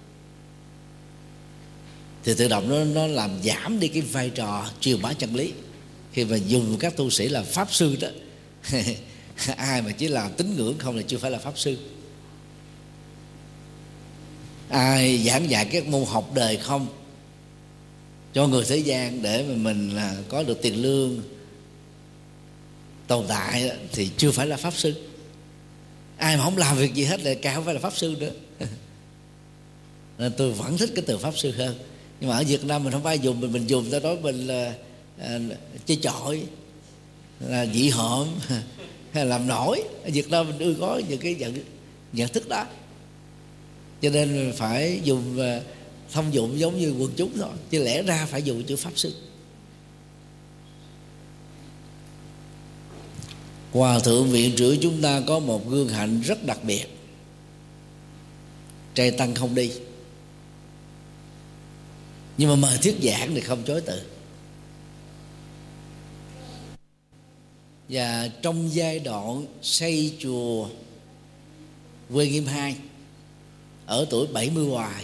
thì tự động nó, nó làm giảm đi cái vai trò truyền bá chân lý. Khi mà dùng các tu sĩ là pháp sư đó ai mà chỉ làm tín ngưỡng không là chưa phải là pháp sư. Ai giảng dạy các môn học đời không cho người thế gian để mà mình có được tiền lương tồn tại thì chưa phải là pháp sư. Ai mà không làm việc gì hết lại càng không phải là pháp sư nữa. Nên tôi vẫn thích cái từ pháp sư hơn. Nhưng mà ở Việt Nam mình không ai dùng, mình mình dùng ta nói mình là à, chơi chọi, là dị hợm, hay làm nổi. Ở Việt Nam mình ưa có những cái nhận, nhận thức đó, cho nên phải dùng thông dụng giống như quần chúng thôi, chứ lẽ ra phải dùng chữ pháp sư. Hòa thượng viện trưởng chúng ta có một gương hạnh rất đặc biệt. Trai tăng không đi, nhưng mà mời thuyết giảng thì không chối từ. Và trong giai đoạn xây chùa Quê Nghiêm hai, ở tuổi bảy mươi hoài,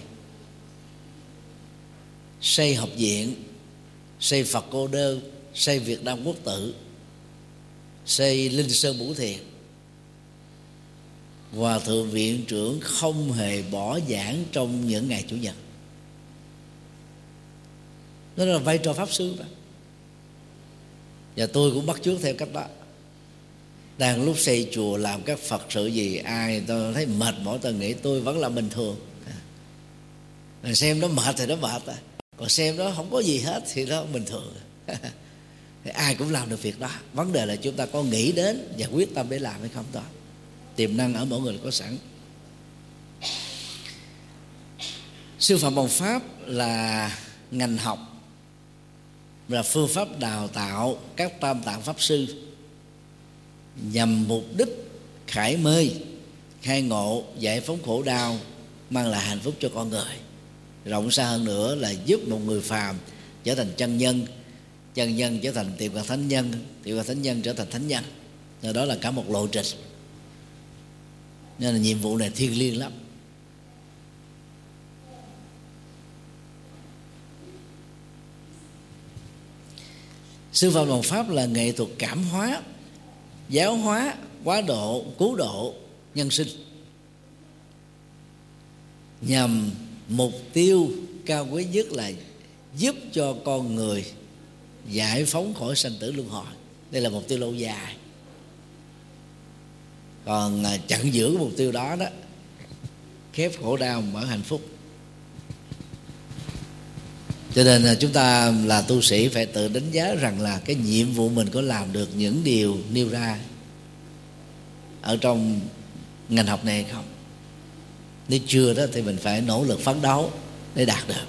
xây học viện, xây Phật Cô Đơn, xây Việt Nam Quốc Tự, xây Linh Sơn Bửu Thiền, Hòa thượng viện trưởng không hề bỏ giảng trong những ngày chủ nhật. Đó là vai trò pháp sư đó. Và tôi cũng bắt chước theo cách đó. Đang lúc xây chùa làm các Phật sự gì, ai tôi thấy mệt mỏi, tôi nghĩ tôi vẫn là bình thường. Mà xem nó mệt thì nó mệt à. Còn xem nó không có gì hết thì nó bình thường. Thì ai cũng làm được việc đó. Vấn đề là chúng ta có nghĩ đến và quyết tâm để làm hay không thôi. Tiềm năng ở mỗi người có sẵn. Sư phạm Bằng Pháp là ngành học, là phương pháp đào tạo các tam tạng pháp sư nhằm mục đích khải mê, khai ngộ, giải phóng khổ đau, mang lại hạnh phúc cho con người. Rộng xa hơn nữa là giúp một người phàm trở thành chân nhân, chân nhân trở thành tiệm cận thánh nhân, tiệm cận thánh nhân trở thành thánh nhân. Rồi đó là cả một lộ trình. Nên là nhiệm vụ này thiêng liêng lắm. Sư phạm Bằng Pháp là nghệ thuật cảm hóa, giáo hóa, quá độ, cứu độ nhân sinh, nhằm mục tiêu cao quý nhất là giúp cho con người giải phóng khỏi sanh tử luân hồi. Đây là mục tiêu lâu dài. Còn chặn giữa mục tiêu đó đó, khép khổ đau mở hạnh phúc. Cho nên chúng ta là tu sĩ phải tự đánh giá rằng là cái nhiệm vụ mình có làm được những điều nêu ra ở trong ngành học này hay không. Nếu chưa đó thì mình phải nỗ lực phấn đấu để đạt được.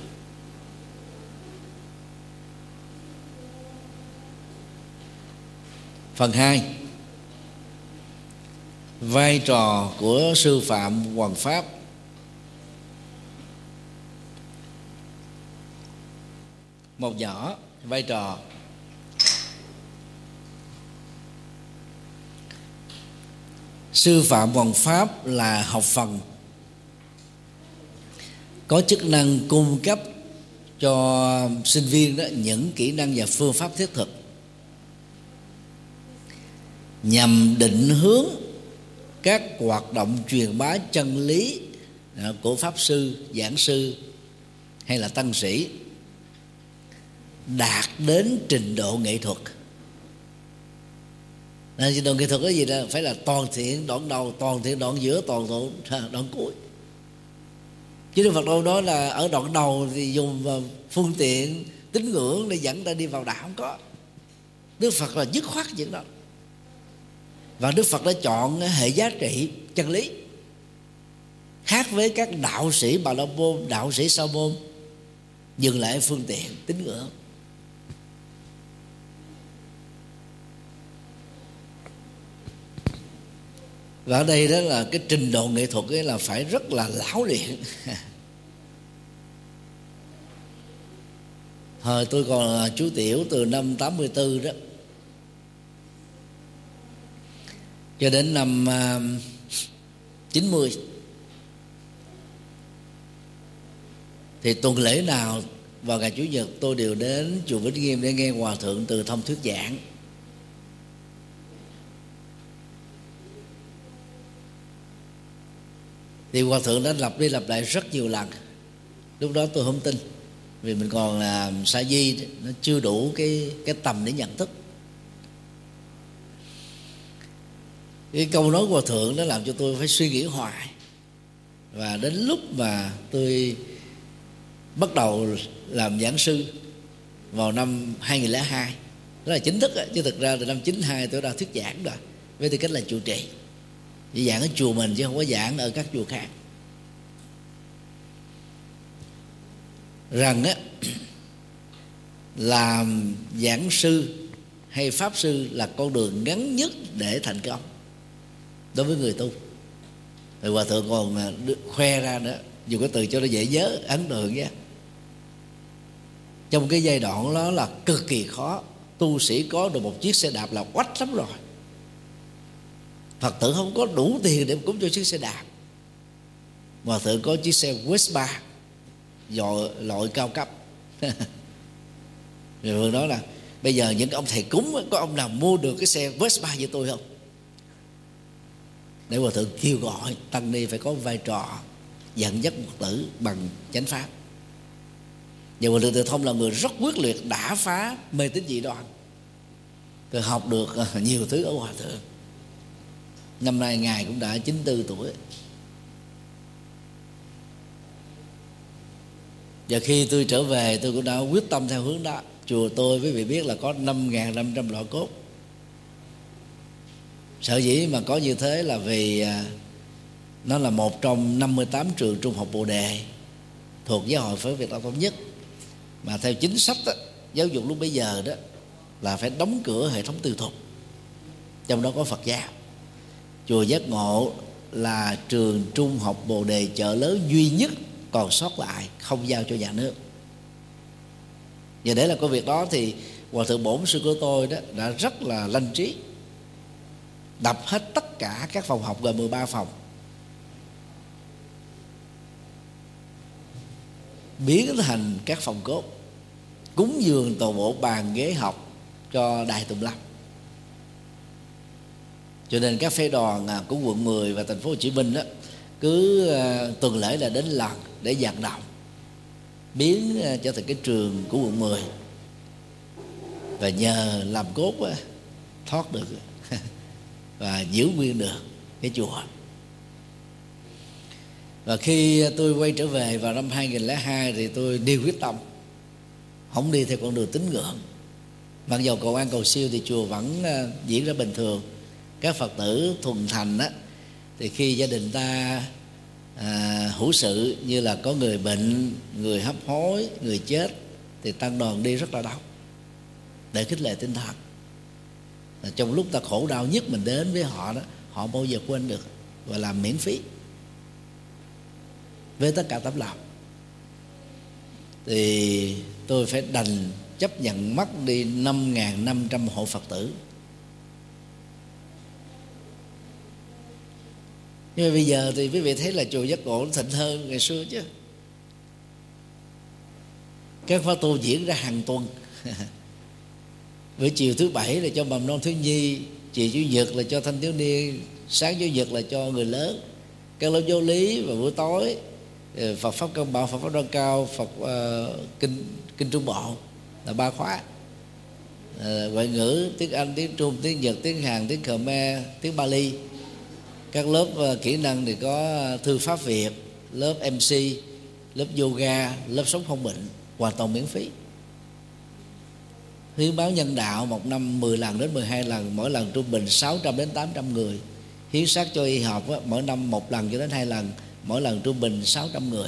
Phần hai, vai trò của sư phạm Hoằng Pháp. Một nhỏ vai trò. Sư phạm Hoằng Pháp là học phần có chức năng cung cấp cho sinh viên đó những kỹ năng và phương pháp thiết thực nhằm định hướng các hoạt động truyền bá chân lý của pháp sư, giảng sư hay là tăng sĩ đạt đến trình độ nghệ thuật. Trình độ nghệ thuật cái gì đó phải là toàn thiện đoạn đầu, toàn thiện đoạn giữa, toàn thiện đoạn cuối. Chứ Đức Phật đâu đó là ở đoạn đầu thì dùng vào phương tiện tín ngưỡng để dẫn ta đi vào đạo, không có. Đức Phật là dứt khoát chuyện đó. Và Đức Phật đã chọn hệ giá trị chân lý, khác với các đạo sĩ Bà La Môn, đạo sĩ Sa Môn dừng lại phương tiện tín ngưỡng. Và ở đây đó là cái trình độ nghệ thuật ấy là phải rất là lão luyện. Hồi tôi còn là chú tiểu từ năm tám mươi tư đó cho đến năm chín mươi, thì tuần lễ nào vào ngày Chủ nhật tôi đều đến chùa Vĩnh Nghiêm để nghe Hòa thượng Từ Thông thuyết giảng. Thì Hòa thượng đã lặp đi lặp lại rất nhiều lần. Lúc đó tôi không tin, vì mình còn là sa di, nó chưa đủ cái cái tầm để nhận thức. Cái câu nói của Hòa thượng nó làm cho tôi phải suy nghĩ hoài. Và đến lúc mà tôi bắt đầu làm giảng sư vào năm hai nghìn lẻ hai, đó là chính thức, chứ thực ra từ năm chín hai tôi đã thuyết giảng rồi. với tư cách là trụ trì, chỉ giảng ở chùa mình chứ không có giảng ở các chùa khác. Rằng á, làm giảng sư hay pháp sư là con đường ngắn nhất để thành công đối với người tu. Rồi Hòa thượng còn khoe ra nữa, dùng cái từ cho nó dễ nhớ, ấn tượng nhé. Trong cái giai đoạn đó là cực kỳ khó, tu sĩ có được một chiếc xe đạp là oách lắm rồi. Phật tử không có đủ tiền để cúng cho chiếc xe đạp. Hòa thượng có chiếc xe Vespa loại, loại cao cấp. Rồi vừa nói là bây giờ những ông thầy cúng có ông nào mua được cái xe Vespa như tôi không? Để Hòa thượng kêu gọi tăng ni phải có vai trò dẫn dắt Phật tử bằng chánh pháp. Và Hòa thượng Từ Thông là người rất quyết liệt, đã phá mê tín dị đoan. Tôi học được nhiều thứ ở Hòa thượng. Năm nay ngài cũng đã chín mươi tư tuổi. Và khi tôi trở về, tôi cũng đã quyết tâm theo hướng đó. Chùa tôi quý vị biết là có năm nghìn năm trăm lọ cốt. Sở dĩ mà có như thế là vì nó là một trong năm mươi tám trường trung học Bồ Đề thuộc Giáo hội Phật giáo Việt Nam Thống nhất. Mà theo chính sách đó, giáo dục lúc bấy giờ đó là phải đóng cửa hệ thống tư thục, trong đó có Phật giáo. Chùa Giác Ngộ là trường trung học Bồ Đề Chợ Lớn duy nhất còn sót lại, không giao cho nhà nước. Và để làm công việc đó thì Hòa thượng bổn sư của tôi đó đã rất là lanh trí, đập hết tất cả các phòng học gần mười ba phòng, biến thành các phòng cốt, cúng dường toàn bộ bàn ghế học cho Đại Tùng Lâm. Cho nên các phái đoàn của quận mười và thành phố Hồ Chí Minh đó cứ tuần lễ là đến lần để vận động biến trở thành cái trường của quận mười, và nhờ làm cốt thoát được và giữ nguyên được cái chùa. Và khi tôi quay trở về vào năm hai nghìn lẻ hai thì tôi đi quyết tâm không đi theo con đường tín ngưỡng. Mặc dù cầu an cầu siêu thì chùa vẫn diễn ra bình thường. Các Phật tử thuần thành á, thì khi gia đình ta à, hữu sự như là có người bệnh, người hấp hối, người chết, thì tăng đoàn đi rất là đông để khích lệ tinh thần. À, trong lúc ta khổ đau nhất mình đến với họ đó, họ bao giờ quên được, và làm miễn phí với tất cả tấm lòng. Thì tôi phải đành chấp nhận mất đi năm nghìn năm trăm hộ Phật tử. Nhưng mà bây giờ thì quý vị thấy là chùa Giác Ngộ thịnh hơn ngày xưa chứ. Các khóa tu diễn ra hàng tuần. Buổi chiều thứ bảy là cho mầm non thiếu nhi, chiều chủ nhật là cho thanh thiếu niên, sáng chủ nhật là cho người lớn. Các lớp giáo lý và buổi tối Phật pháp căn bản, Phật pháp đoan cao, Phật uh, kinh kinh trung bộ là ba khóa. Uh, ngoại ngữ tiếng Anh, tiếng Trung, tiếng Nhật, tiếng Hàn, tiếng Khmer, tiếng Bali. Các lớp uh, kỹ năng thì có thư pháp Việt, lớp em xê, lớp yoga, lớp sống không bệnh, hoàn toàn miễn phí. Hiến báo nhân đạo một năm mười lần đến mười hai lần, mỗi lần trung bình sáu trăm đến tám trăm người. Hiến xác cho y học á, mỗi năm một lần cho đến hai lần, mỗi lần trung bình sáu trăm người.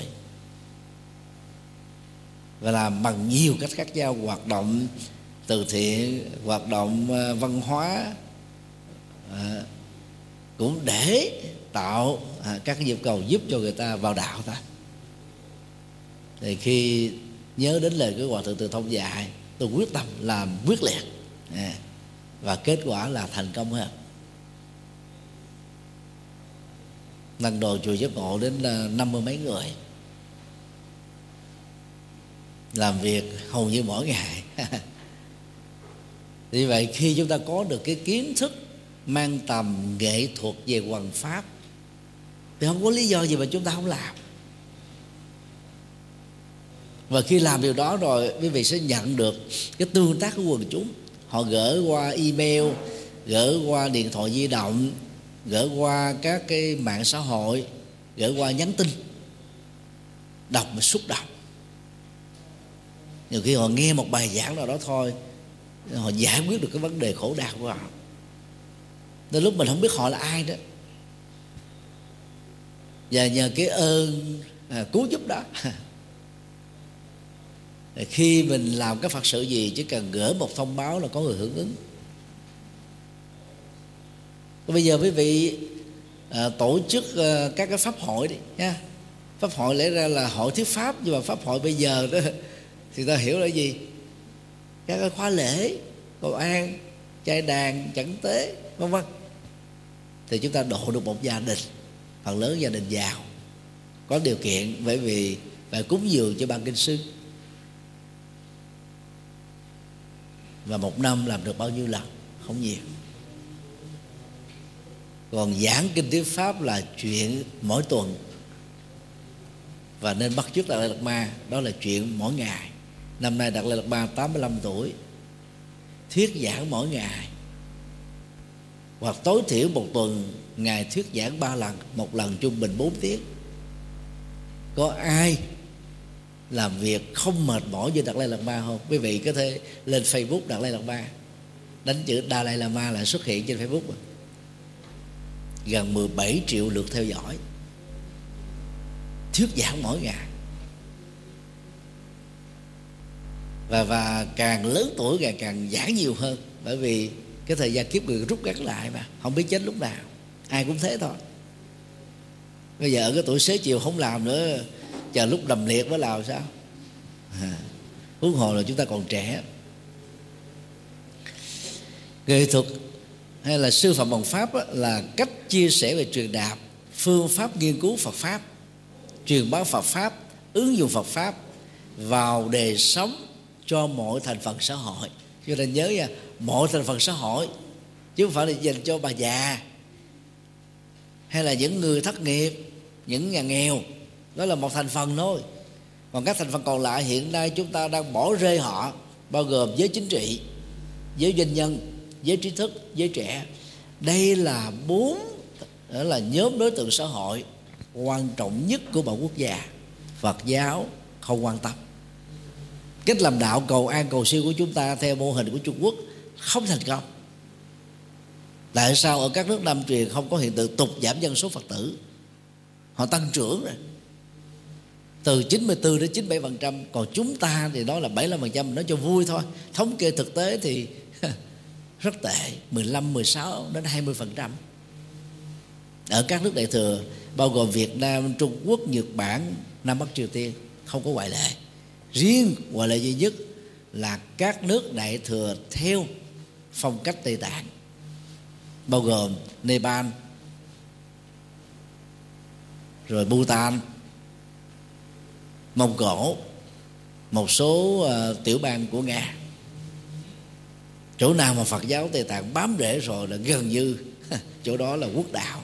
Và làm bằng nhiều cách khác nhau, hoạt động từ thiện, hoạt động văn hóa, à, cũng để tạo à, các cái nhu cầu giúp cho người ta vào đạo ta. Thì khi nhớ đến lời của Hòa thượng Từ Thông dạy, tôi quyết tâm làm quyết liệt, à, và kết quả là thành công hơn. Lần đầu chùa Giác Ngộ đến năm mươi mấy người, làm việc hầu như mỗi ngày. Vì vậy khi chúng ta có được cái kiến thức mang tầm nghệ thuật về hoằng pháp thì không có lý do gì mà chúng ta không làm. Và khi làm điều đó rồi, quý vị sẽ nhận được cái tương tác của quần chúng. Họ gửi qua email, gửi qua điện thoại di động, gửi qua các cái mạng xã hội, gửi qua nhắn tin, đọc mà xúc động. Nhiều khi họ nghe một bài giảng nào đó thôi, họ giải quyết được cái vấn đề khổ đau của họ. đến lúc mình không biết họ là ai đó. Và nhờ cái ơn à, cứu giúp đó, khi mình làm cái Phật sự gì chỉ cần gửi một thông báo là có người hưởng ứng. Bây giờ quý vị à, tổ chức à, các cái pháp hội đi nha. Pháp hội lẽ ra là hội thuyết pháp, nhưng mà pháp hội bây giờ đó thì ta hiểu là gì? Các cái khóa lễ, cầu an, trai đàn, chẩn tế, vân vân. Thì chúng ta độ được một gia đình, phần lớn gia đình giàu, có điều kiện, bởi vì phải cúng dường cho ban kinh sư. Và một năm làm được bao nhiêu lần? Không nhiều. Còn giảng kinh thuyết pháp là chuyện mỗi tuần, và nên bắt chước Đạt Lai Lạt Ma, đó là chuyện mỗi ngày. Năm nay Đạt Lai Lạt Ma tám mươi lăm tuổi, thuyết giảng mỗi ngày, hoặc tối thiểu một tuần Ngài thuyết giảng ba lần, một lần trung bình bốn tiếng. Có ai làm việc không mệt mỏi như Đạt Lai Lạt Ma không? Quý vị có thể lên Facebook Đạt Lai Lạt Ma, đánh chữ Dalai Lama lại xuất hiện trên Facebook. Gần mười bảy triệu lượt theo dõi, thuyết giảng mỗi ngày. Và và càng lớn tuổi càng càng giảng nhiều hơn, bởi vì cái thời gian kiếp người rút ngắn lại mà, không biết chết lúc nào. Ai cũng thế thôi. Bây giờ ở cái tuổi xế chiều không làm nữa, chờ lúc nằm liệt mới làm sao? À, huống hồ là chúng ta còn trẻ. Nghệ thuật hay là sư phạm bằng pháp á, là cách chia sẻ về truyền đạt, phương pháp nghiên cứu Phật pháp, truyền bá Phật pháp, ứng dụng Phật pháp vào đời sống cho mọi thành phần xã hội. Cho nên nhớ nha, mọi thành phần xã hội, chứ không phải là dành cho bà già hay là những người thất nghiệp, những nhà nghèo. Đó là một thành phần thôi. Còn các thành phần còn lại hiện nay chúng ta đang bỏ rơi họ, bao gồm giới chính trị, giới doanh nhân, giới trí thức, giới trẻ. Đây là bốn đó là nhóm đối tượng xã hội quan trọng nhất của mọi quốc gia. Phật giáo không quan tâm. Cách làm đạo cầu an cầu siêu của chúng ta theo mô hình của Trung Quốc không thành công. Tại sao ở các nước Nam truyền không có hiện tượng tụt giảm dân số Phật tử? Họ tăng trưởng rồi, từ chín mươi tư đến chín mươi bảy phần trăm. Còn chúng ta thì đó là bảy mươi lăm phần trăm, nói cho vui thôi. Thống kê thực tế thì rất tệ, mười lăm, mười sáu đến hai mươi phần trăm. Ở các nước Đại Thừa, bao gồm Việt Nam, Trung Quốc, Nhật Bản, Nam Bắc Triều Tiên, không có ngoại lệ. Riêng ngoại lệ duy nhất là các nước Đại Thừa theo phong cách Tây Tạng, bao gồm Nepal, rồi Bhutan, Mông Cổ, một số uh, tiểu bang của Nga. Chỗ nào mà Phật giáo Tây Tạng bám rễ rồi là gần như chỗ đó là quốc đạo.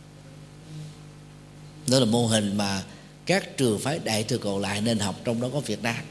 Đó là mô hình mà các trường phái Đại Thừa còn lại nên học, trong đó có Việt Nam.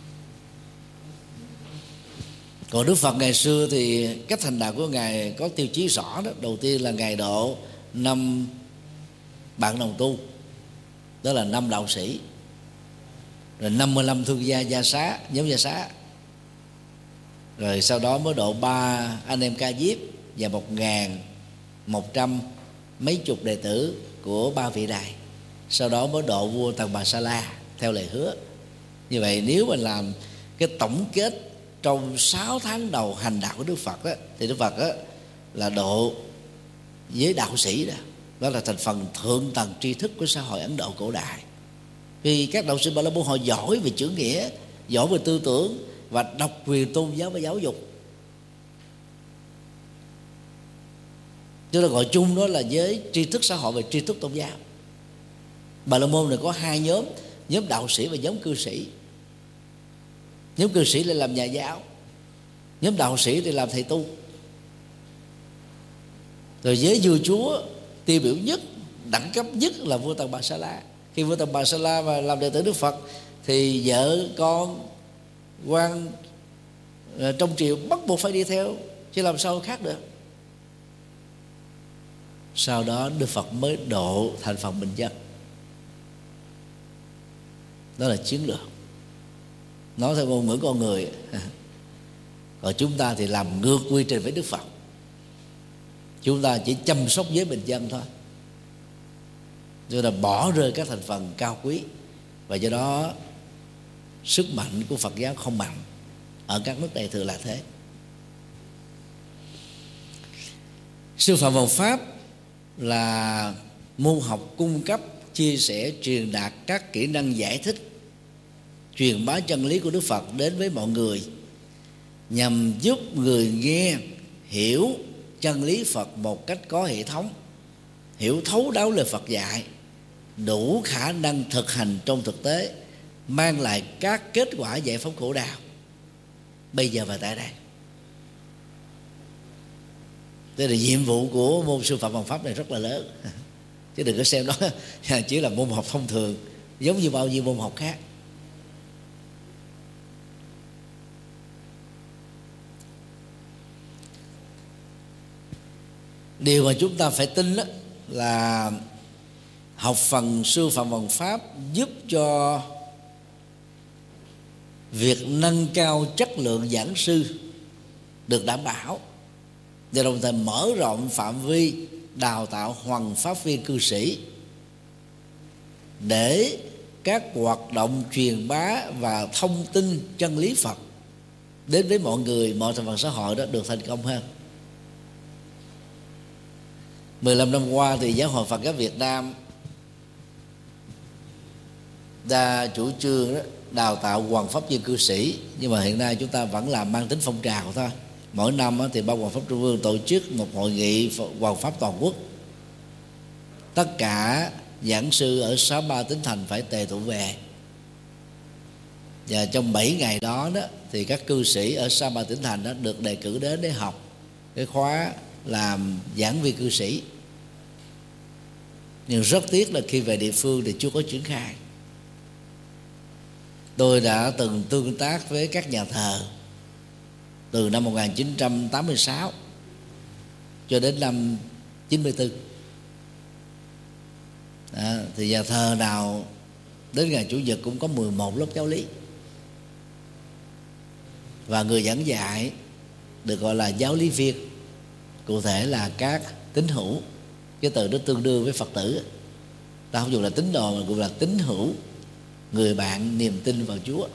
Còn Đức Phật ngày xưa thì cách thành đạo của Ngài có tiêu chí rõ đó. Đầu tiên là Ngài độ năm bạn đồng tu, đó là năm đạo sĩ, rồi năm mươi lăm thương gia gia xá, nhóm gia xá. Rồi sau đó mới độ ba anh em ca diếp và một ngàn một trăm mấy chục đệ tử của ba vị này. Sau đó mới độ vua Tần Bà Sa La theo lời hứa. Như vậy nếu mà làm cái tổng kết trong sáu tháng đầu hành đạo của Đức Phật á, thì Đức Phật á, là độ với đạo sĩ đó. Đó là thành phần thượng tầng tri thức của xã hội Ấn Độ cổ đại. Vì các đạo sĩ Ba La Môn họ giỏi về chữ nghĩa, giỏi về tư tưởng và độc quyền tôn giáo và giáo dục. Chúng ta gọi chung đó là giới tri thức xã hội và tri thức tôn giáo. Bà La Môn này có hai nhóm, nhóm đạo sĩ và nhóm cư sĩ. Nhóm cư sĩ lại làm nhà giáo, nhóm đạo sĩ thì làm thầy tu. Rồi giới vua chúa tiêu biểu nhất, đẳng cấp nhất là vua Tần Bà Sa La. Khi vua Tần Bà Sa La mà làm đệ tử Đức Phật thì vợ con quan trong triều bắt buộc phải đi theo, chứ làm sao khác được. Sau đó Đức Phật mới độ thành phần bình dân. Đó là chiến lược, nói theo ngôn ngữ con người. Còn chúng ta thì làm ngược quy trình với Đức Phật. Chúng ta chỉ chăm sóc giới bình dân thôi, chúng ta bỏ rơi các thành phần cao quý, và do đó sức mạnh của Phật giáo không mạnh. Ở các nước này thường là thế. Sư phạm Phật Pháp là môn học cung cấp, chia sẻ, truyền đạt các kỹ năng giải thích, truyền bá chân lý của Đức Phật đến với mọi người, nhằm giúp người nghe hiểu chân lý Phật một cách có hệ thống, hiểu thấu đáo lời Phật dạy, đủ khả năng thực hành trong thực tế, mang lại các kết quả giải phóng khổ đau bây giờ và tại đây. Thế là nhiệm vụ của môn sư phạm Phật Pháp này rất là lớn, chứ đừng có xem đó chỉ là môn học thông thường giống như bao nhiêu môn học khác. Điều mà chúng ta phải tin đó là học phần sư phạm Phật Pháp giúp cho việc nâng cao chất lượng giảng sư được đảm bảo, và đồng thời mở rộng phạm vi đào tạo hoằng pháp viên cư sĩ, để các hoạt động truyền bá và thông tin chân lý Phật đến với mọi người, mọi thành phần xã hội đó được thành công hơn. mười lăm năm qua thì Giáo hội Phật giáo Việt Nam đã chủ trương đó, đào tạo hoằng pháp viên cư sĩ, nhưng mà hiện nay chúng ta vẫn làm mang tính phong trào thôi. Mỗi năm thì Ban Hoằng Pháp Trung ương tổ chức một hội nghị hoằng pháp toàn quốc. Tất cả giảng sư ở sáu mươi ba tỉnh thành phải tề tụ về, và trong bảy ngày đó, đó thì các cư sĩ ở sáu mươi ba tỉnh thành đó được đề cử đến để học cái khóa làm giảng viên cư sĩ. Nhưng rất tiếc là khi về địa phương thì chưa có triển khai. Tôi đã từng tương tác với các nhà thờ từ năm một nghìn chín trăm tám mươi sáu cho đến năm chín mươi tư. À, thì nhà thờ nào đến ngày Chủ nhật cũng có mười một lớp giáo lý, và người giảng dạy được gọi là giáo lý viên, cụ thể là các tín hữu. Cái từ đó tương đương với Phật tử, ta không dùng là tín đồ mà cũng là tín hữu, người bạn niềm tin vào Chúa.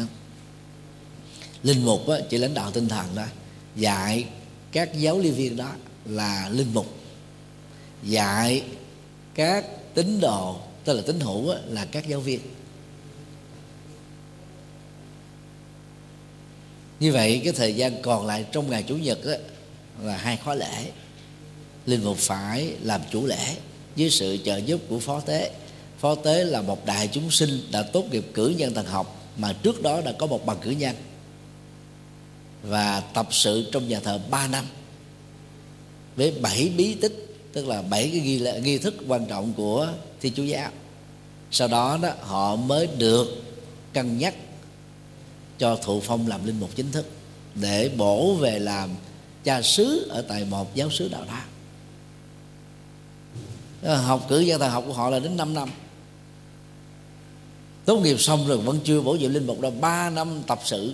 Linh mục chỉ lãnh đạo tinh thần đó, dạy các giáo lý viên đó là linh mục, dạy các tín đồ tức là tín hữu là các giáo viên. Như vậy cái thời gian còn lại trong ngày Chủ nhật là hai khóa lễ. Linh mục phải làm chủ lễ với sự trợ giúp của phó tế. Phó tế là một đại chúng sinh đã tốt nghiệp cử nhân thần học, mà trước đó đã có một bằng cử nhân, và tập sự trong nhà thờ ba năm với bảy bí tích, tức là bảy cái nghi, nghi thức quan trọng của Thiên Chúa giáo. Sau đó, đó họ mới được cân nhắc cho thụ phong làm linh mục chính thức, để bổ về làm cha xứ ở tại một giáo xứ nào đó. Học cử nhân thần học của họ là đến năm năm. Tốt nghiệp xong rồi vẫn chưa bổ nhiệm linh mục, đâu ba năm tập sự.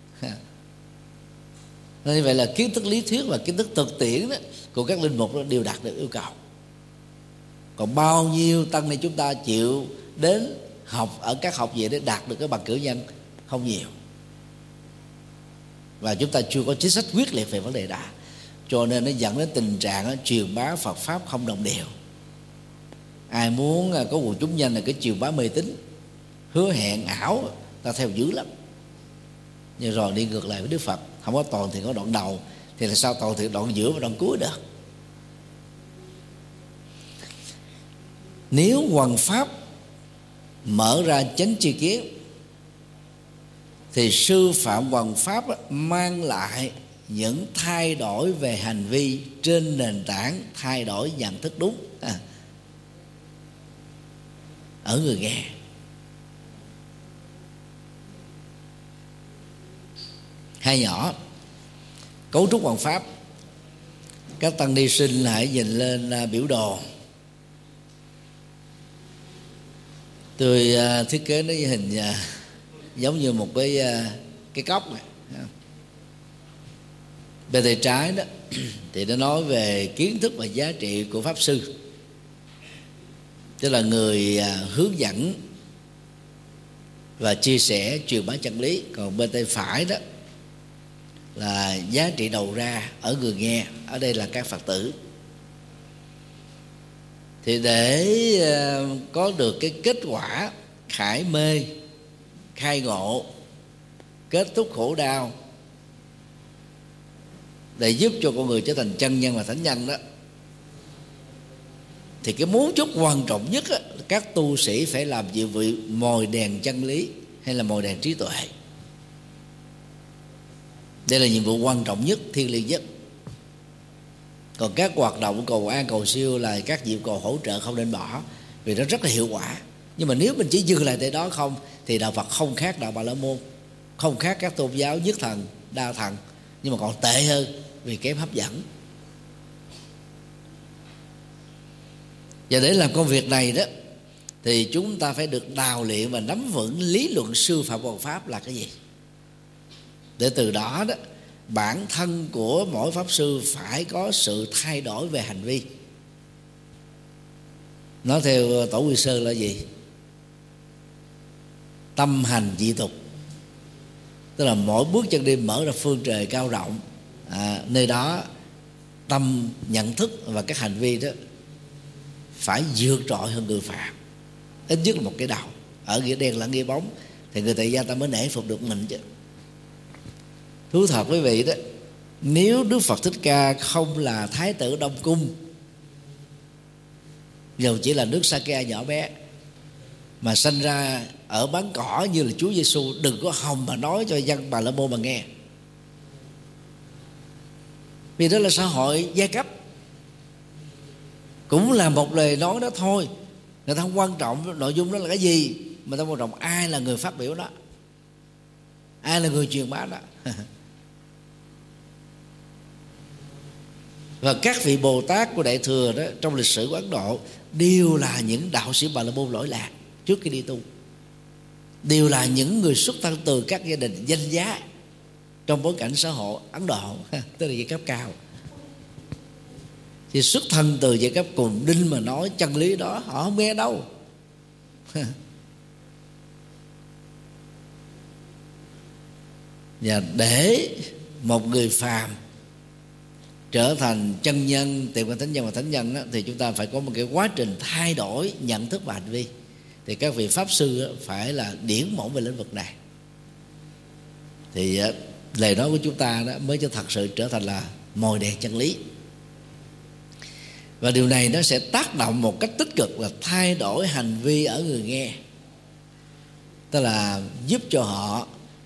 Nên như vậy là kiến thức lý thuyết và kiến thức thực tiễn đó, của các linh mục đó đều đạt được yêu cầu. Còn bao nhiêu tăng ni chúng ta chịu đến học ở các học viện để đạt được cái bằng cử nhân? Không nhiều. Và chúng ta chưa có chính sách quyết liệt về vấn đề đó, cho nên nó dẫn đến tình trạng đó, truyền bá Phật Pháp không đồng đều. Ai muốn có quần chúng nhanh là cái truyền bá mê tín, hứa hẹn ảo, ta theo dữ lắm. Nhưng rồi đi ngược lại với Đức Phật, không có toàn thiện có đoạn đầu, thì là sao toàn thiện đoạn giữa và đoạn cuối được? Nếu hoằng pháp mở ra chánh tri kiến, thì sư phạm hoằng pháp mang lại những thay đổi về hành vi trên nền tảng thay đổi nhận thức đúng à, ở người nghe. Hai nhỏ cấu trúc hoằng pháp, các tăng ni sinh hãy nhìn lên biểu đồ. Tôi thiết kế nó hình giống như một cái cái cốc này. Bên tay trái đó thì nó nói về kiến thức và giá trị của pháp sư, tức là người hướng dẫn và chia sẻ truyền bá chân lý. Còn bên tay phải đó là giá trị đầu ra ở người nghe, ở đây là các Phật tử. Thì để có được cái kết quả khải mê, khai ngộ, kết thúc khổ đau, để giúp cho con người trở thành chân nhân và thánh nhân đó, thì cái mấu chốt quan trọng nhất á, các tu sĩ phải làm nhiệm vụ mồi đèn chân lý hay là mồi đèn trí tuệ. Đây là nhiệm vụ quan trọng nhất, thiêng liêng nhất. Còn các hoạt động cầu an cầu siêu là các nhiệm cầu hỗ trợ không nên bỏ, vì nó rất là hiệu quả. Nhưng mà nếu mình chỉ dừng lại tại đó không thì đạo Phật không khác đạo Bà La Môn, không khác các tôn giáo nhất thần, đa thần, nhưng mà còn tệ hơn vì kém hấp dẫn. Và để làm công việc này đó thì chúng ta phải được đào luyện và nắm vững lý luận sư phạm Hoằng Pháp là cái gì. Để từ đó đó bản thân của mỗi pháp sư phải có sự thay đổi về hành vi. Nói theo Tổ Quy Sơn là gì? Tâm hành dị tục, tức là mỗi bước chân đi mở ra phương trời cao rộng, à, nơi đó tâm, nhận thức và các hành vi đó phải vượt trội hơn người phạm, ít nhất là một cái đầu. Ở nghĩa đen lẫn nghĩa bóng thì người tại gia ta mới nể phục được mình chứ. Thú thật quý vị đó, nếu Đức Phật Thích Ca không là Thái tử Đông Cung, dầu chỉ là nước Sa-ke nhỏ bé, mà sanh ra ở bán cỏ như là Chúa Giêsu, đừng có hòng mà nói cho dân Bà La Môn mà nghe. Vì đó là xã hội giai cấp, cũng là một lời nói đó thôi. Người ta không quan trọng nội dung đó là cái gì, mà ta quan trọng ai là người phát biểu đó, ai là người truyền bá đó. Và các vị Bồ Tát của Đại Thừa đó trong lịch sử của Ấn Độ đều là những đạo sĩ Bà La Môn lỗi lạc trước khi đi tu, đều là những người xuất thân từ các gia đình danh giá trong bối cảnh xã hội Ấn Độ, tức là giai cấp cao. Thì xuất thân từ giai cấp cùng đinh mà nói chân lý đó họ không nghe đâu. Và để một người phàm trở thành chân nhân, tiệm cận thánh nhân và thánh nhân đó, thì chúng ta phải có một cái quá trình thay đổi nhận thức và hành vi. Thì các vị pháp sư đó, phải là điển mẫu về lĩnh vực này. Thì lời nói của chúng ta đó mới cho thật sự trở thành là mồi đèn chân lý. Và điều này nó sẽ tác động một cách tích cực là thay đổi hành vi ở người nghe, tức là giúp cho họ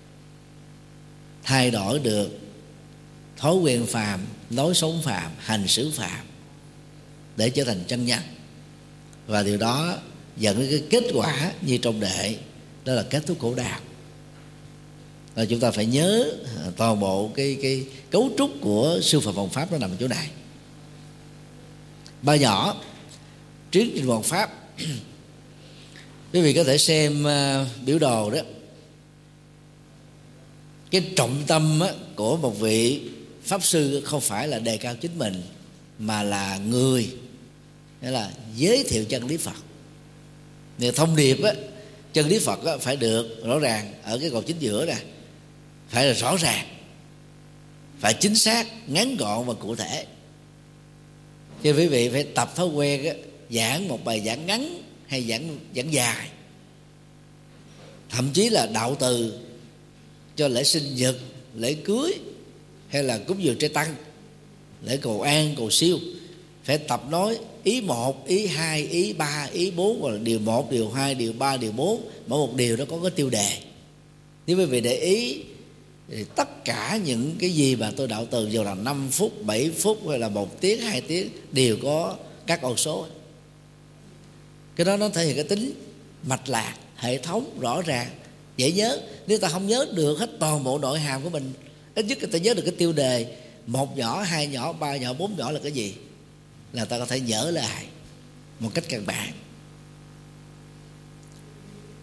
thay đổi được thói quen phàm, lối sống phàm, hành xử phàm để trở thành chân nhân. Và điều đó dẫn đến cái kết quả như trong đệ, đó là kết thúc khổ đau. Và chúng ta phải nhớ toàn bộ cái, cái cấu trúc của sư phạm Hoằng Pháp nó nằm ở chỗ này. Ba nhỏ Triết Trình Hoằng Pháp. Quý vị có thể xem uh, biểu đồ đó. Cái trọng tâm á, của một vị pháp sư không phải là đề cao chính mình, mà là người, nghĩa là giới thiệu chân lý Phật. Thì thông điệp á, chân lý Phật á, phải được rõ ràng ở cái cột chính giữa nè, phải là rõ ràng, phải chính xác, ngắn gọn và cụ thể. Cho quý vị phải tập thói quen á, giảng một bài giảng ngắn hay giảng giảng dài, thậm chí là đạo từ cho lễ sinh nhật, lễ cưới hay là cúng dường trai tăng, lễ cầu an, cầu siêu, phải tập nói ý một, ý hai, ý ba, ý bốn, hoặc là điều một, điều hai, điều ba, điều bốn. Mỗi một điều đó có cái tiêu đề. Nếu quý vị để ý thì tất cả những cái gì mà tôi đạo từ, dù là năm phút, bảy phút hay là một tiếng, hai tiếng, đều có các con số. Cái đó nó thể hiện cái tính mạch lạc, hệ thống, rõ ràng, dễ nhớ. Nếu ta không nhớ được hết toàn bộ nội hàm của mình, ít nhất ta nhớ được cái tiêu đề một nhỏ, hai nhỏ, ba nhỏ, bốn nhỏ là cái gì, là ta có thể nhớ lại một cách căn bản.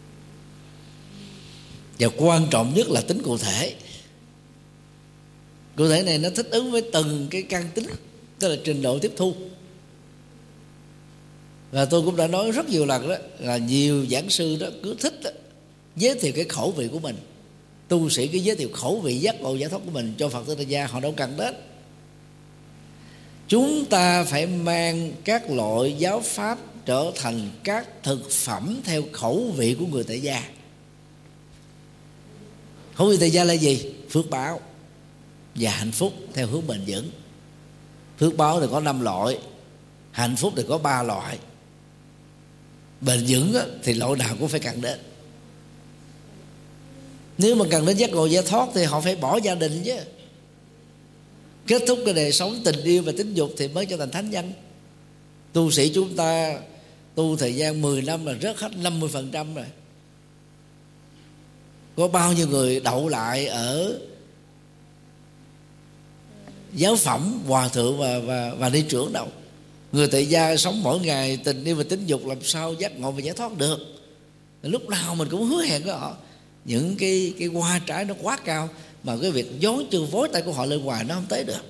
Và quan trọng nhất là tính cụ thể. Cụ thể này nó thích ứng với từng cái căn tính, tức là trình độ tiếp thu. Và tôi cũng đã nói rất nhiều lần đó, là nhiều giảng sư đó cứ thích đó, giới thiệu cái khẩu vị của mình. Tu sĩ cứ giới thiệu khẩu vị giác ngộ giải thoát của mình cho Phật tử tại gia, họ đâu cần đến. Chúng ta phải mang các loại giáo pháp trở thành các thực phẩm theo khẩu vị của người tại gia. Khẩu vị tại gia là gì? Phước báo và hạnh phúc theo hướng bền vững. Phước báo thì có năm loại, hạnh phúc thì có ba loại. Bền vững thì loại nào cũng phải cần đến. Nếu mà cần đến giác ngộ giải thoát thì họ phải bỏ gia đình chứ, kết thúc cái đời sống tình yêu và tính dục thì mới trở thành thánh nhân. Tu sĩ chúng ta tu thời gian mười năm là rớt hết năm mươi phần trăm rồi. Có bao nhiêu người đậu lại ở giáo phẩm hòa thượng và, và, và đi trưởng đâu. Người tại gia sống mỗi ngày tình yêu và tính dục, làm sao giác ngộ và giải thoát được? Lúc nào mình cũng hứa hẹn với họ những cái, cái hoa trái nó quá cao, mà cái việc gión chân vối tay của họ lên ngoài nó không tới được.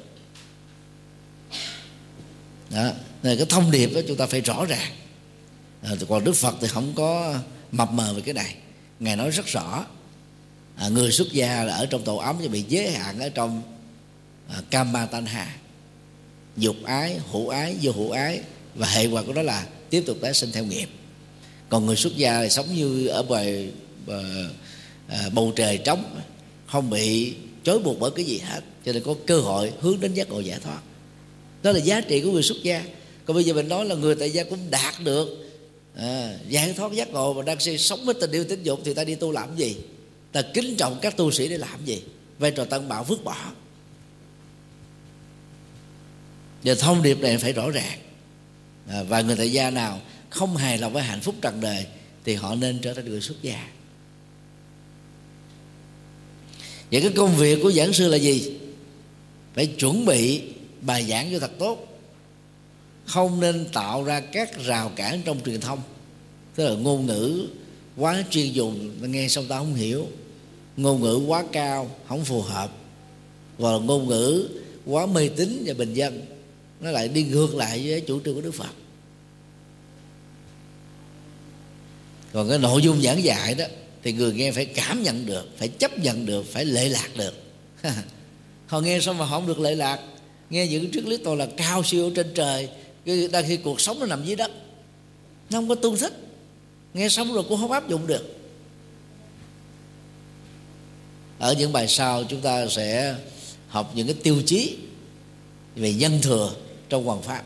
Đó, nên cái thông điệp đó chúng ta phải rõ ràng. À, còn Đức Phật thì không có mập mờ về cái này. Ngài nói rất rõ, à, người xuất gia là ở trong tổ ấm thì bị giới hạn ở trong à, Kama Tanha, dục ái, hữu ái, vô hữu ái, và hệ quả của đó là tiếp tục tái sinh theo nghiệp. Còn người xuất gia thì sống như ở bề à, bầu trời trống, không bị trói buộc bởi cái gì hết, cho nên có cơ hội hướng đến giác ngộ giải thoát. Đó là giá trị của người xuất gia. Còn bây giờ mình nói là người tại gia cũng đạt được à, giải thoát giác ngộ mà đang sống với tình yêu tính dục, thì ta đi tu làm gì? Ta kính trọng các tu sĩ để làm gì? Vai trò tân bảo vứt bỏ. Và thông điệp này phải rõ ràng. à, Và người tại gia nào không hài lòng với hạnh phúc trần đời thì họ nên trở thành người xuất gia. Vậy cái công việc của giảng sư là gì? Phải chuẩn bị bài giảng cho thật tốt, không nên tạo ra các rào cản trong truyền thông. Tức là ngôn ngữ quá chuyên dùng, nghe xong ta không hiểu. Ngôn ngữ quá cao, không phù hợp. Hoặc là ngôn ngữ quá mê tín và bình dân, nó lại đi ngược lại với chủ trương của Đức Phật. Còn cái nội dung giảng dạy đó thì người nghe phải cảm nhận được, phải chấp nhận được, phải lệ lạc được. Họ nghe xong mà họ không được lệ lạc, nghe những triết lý toàn là cao siêu ở trên trời, đang khi cuộc sống nó nằm dưới đất, nó không có tương thích. Nghe xong rồi cũng không áp dụng được. Ở những bài sau chúng ta sẽ học những cái tiêu chí về nhân thừa trong Hoằng Pháp.